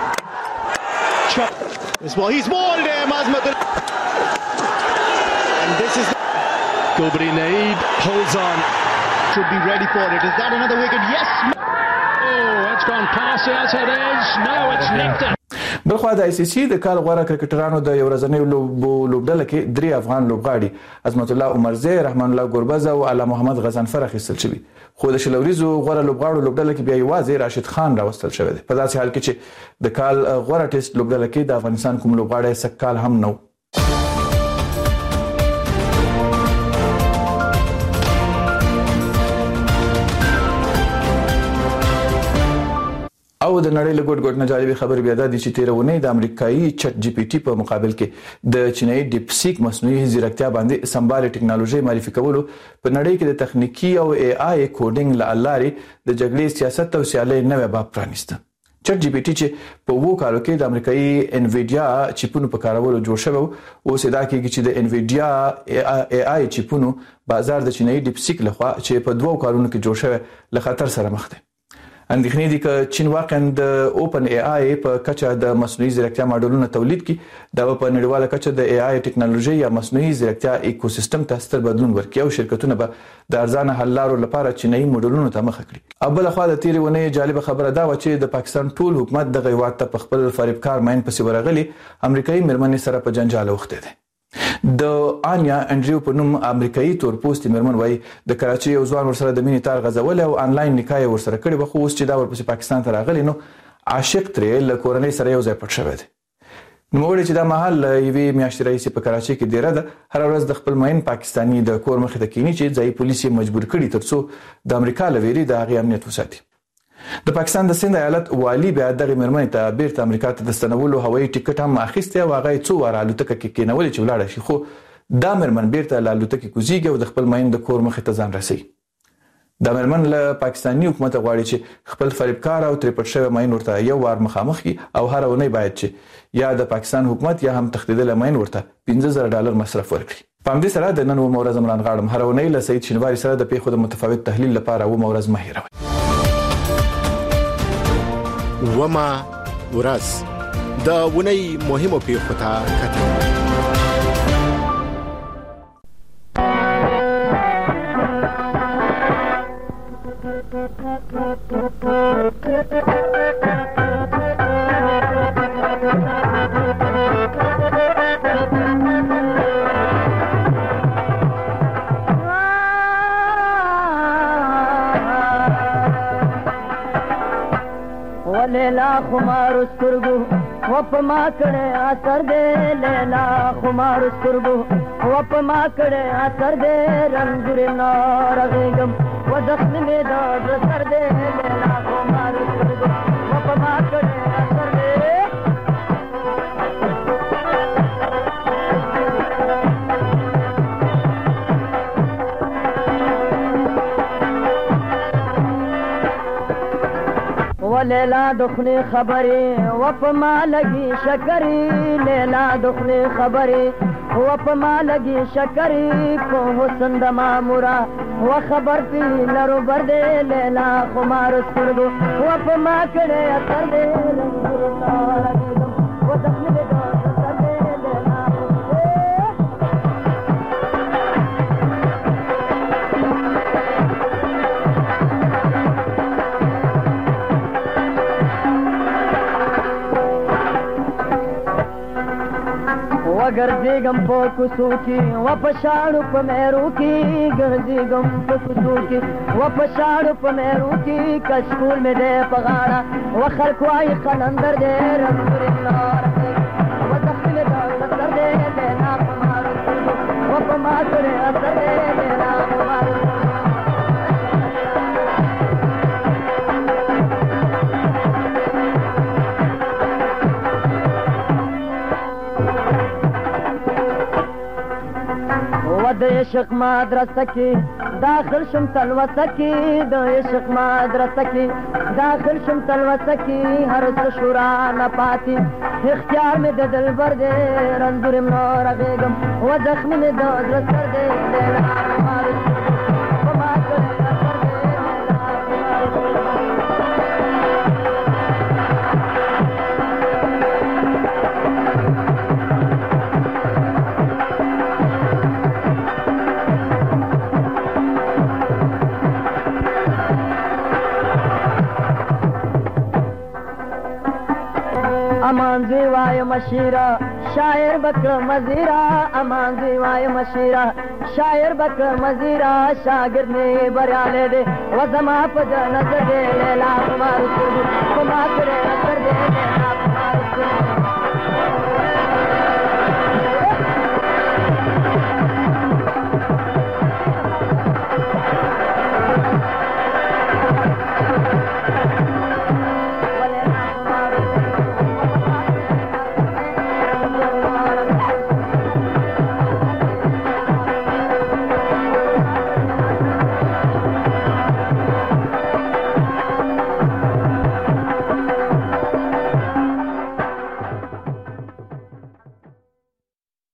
S16: Gulbari Naeeb holds on. Should be ready for it. Is that another wicket? Yes. Oh, it's gone past the outside edge. No, it's nicked it.
S6: بلخوا د آی سی سی د کال غوړه کرکټرانو د یو ورځنۍ لوبډله کې 3 افغان لوبغاړي عظمت الله عمرزی، رحمان الله ګوربز او علي محمد غزنفر اخیستل شوی. خو د شلوریزو غوړه لوبغاړو لوبډله کې بیا یوازې راشد خان راوستل شوی دی. په داسې حال کې چې د کال غوړه ټیسټ لوبډله کې د افغانستان کوم لوبغاړی سکال هم نو. او د نړۍ له ګډ نه جالب خبر بیا ده چې تیرونه د امریکایي چټ جی پی ټي په مقابل کې د چینایي ډیپ سیک مصنوعي ځیرکتیا باندې سمبال ټکنالوژي معرفي کولو په نړۍ کې د تخنیکی او اي اي کوډینګ لاري د جګړې سیاست او سیالي نوې باب پرانیسته. چټ جی پی ټي چې په وو کالو کې د امریکایي انویډیا چیپونو په کارولو جوړ شوی او صدا کېږي چې د انویډیا اي اي چیپونو بازار د چینایي ډیپ سیک لخوا چې په 2 کالونو کې جوړ شوی له خطر سره مخ دی. اندېښنې دي چې چین واقعا د اوپن اي اي په کچه د مصنوعي ځیرکتیا ماډلونو تولید کړي دا په نړیواله کچه د اي اي ټکنالوژي یا مصنوعي ځیرکتیا ایکوسیستم ته ستر بدلون ورکړي او شرکتونه به د ارزانه حل لارو لپاره چینایي ماډلونو ته مخه کړي. بل خو د تیرونه جالب خبره دا و چې د پاکستان ټول حکومت د غیوات ته په خپل فریبکار ماین پسې ورغلي امریکایي مرمنې سره په جنجال وخته دي. د آنیا انډریو په نوم امریکایي تور پوسټ مرمن وای د کراچي یو ځوان ورسره د مینې تار غزول او انلاین نکاح ورسره کړي خو اوس چې دا ورپسې پاکستان ته راغلی نو عاشق ترې له کورنۍ سره یو ځای پټ شوی دی. نو وړي چې دا محل یوې میاشتې راځي په کراچي کې ډیره ده هر ورځ د خپل ماین پاکستانی د کور مخې ته کینی چې ځای پولیس مجبور کړي ترڅو د امریکا لویری د هغه امنیت وساتي. د پاکستان د سند ایالت والی بیا دغه مرمنې ته بیرته امریکا ته د ستنولو هوایي ټیکټ هم اخیسته او هغه څو واره الوتکه کې کېنول چې ولاړ شي خو دا مرمن بیرته له الوتکه کوزیږي او د خپل ماین د کور مخې ته ځان رسي. دا مرمن له پاکستاني حکومت غواړي چې خپل فریبکار او تریپټ شوی ماین ورته یو وار مخامخ کی او هر ونه باید چې یا د پاکستان حکومت یا هم تخدیدل ماین ورته $15,000 مصرف ورکړي. په همدې سره د نن و مورز عمران غاړم هر ونه له سید شینواری سره د پیښو د متفاوت تحلیل لپاره و مورز مهیروي.
S5: وما ورځ د ونی مهمو پیښو ته کتل.
S17: لیلا خمار سترګو وپ ما کړه اثر دې لیلا خمار سترګو وپ ما کړه اثر دې رنگور نار غم و زخم می داد سر دې لیلا خمار سترګو وپ ما کړه اثر لیلا دخنی خبری وپ ما لگی شکری لیلا دخنی خبری وپ ما لگی شکری کو حسن دما مرا و خبر پی لرو بردے لیلا خمار سترگو وپ ما کڑے اثر دے و دخنی ګرځېږم په کوڅو کې و په شاړو په مېرو کې ګرځېږم په کوڅو کې و په شاړو په مېرو کې کشکول مې دی په غاړه و خلک وایي قلندر دی رنګور نار و تخیل دا سر دی لیلا خمار و په ما کړې اثر دی لیلا خمار د عشق مدرسه کې داخل شم تلوسه کې د عشق مدرسه کې داخل شم تلوسه کې هر څه شورا نه پاتې اختیار مې د دلبر دې رنځور مې نور غېږم و زخم مې د زړه سر دې لیلا خمار په ما کړې اثر دې لیلا مانځي مشیرا شاعر بکر مزیرا امان دی وای مشیرا شاعر بکر مزیرا شاگرد نے بریالے دے و زما پد نظر دے لیلا مار سر کو ما کرے نظر دے